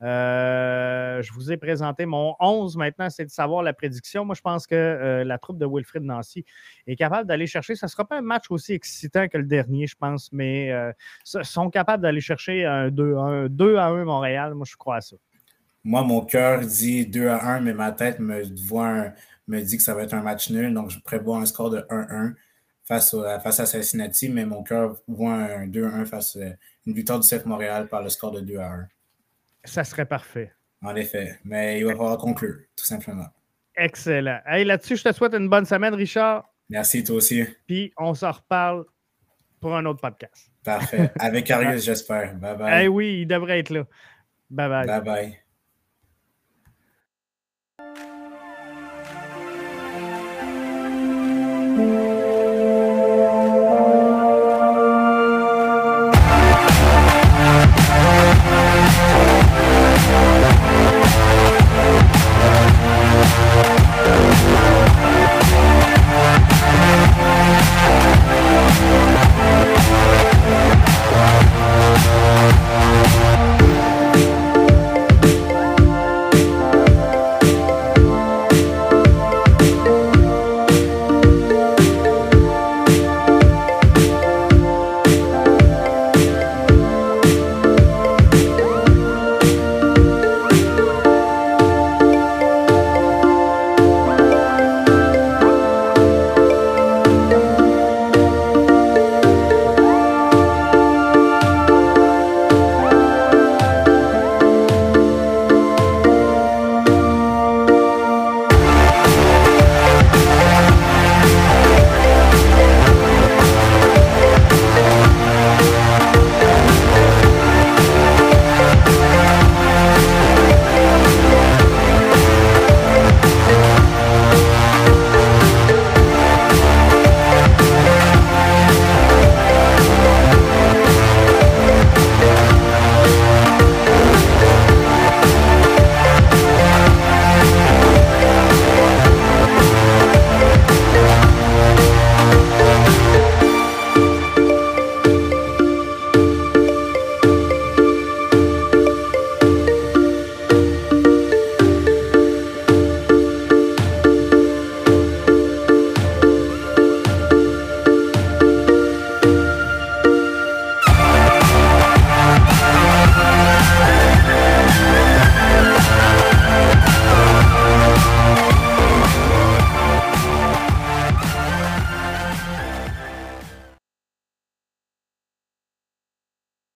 Je vous ai présenté mon 11 maintenant, c'est de savoir la prédiction. Moi, je pense que la troupe de Wilfried Nancy est capable d'aller chercher. Ça ne sera pas un match aussi excitant que le dernier, je pense, mais sont capables d'aller chercher un 2-1 Montréal. Moi, je crois à ça. Moi, mon cœur dit 2-1, mais ma tête me dit que ça va être un match nul. Donc, je prévois un score de 1-1 face à Cincinnati, mais mon cœur voit un 2-1 face à une victoire du CF Montréal par le score de 2-1. Ça serait parfait. En effet, mais il va falloir conclure, tout simplement. Excellent. Hey, là-dessus, je te souhaite une bonne semaine, Richard. Merci, toi aussi. Puis, on s'en reparle pour un autre podcast. Parfait. Avec Arius, j'espère. Bye-bye. Hey, oui, il devrait être là. Bye-bye. Bye-bye.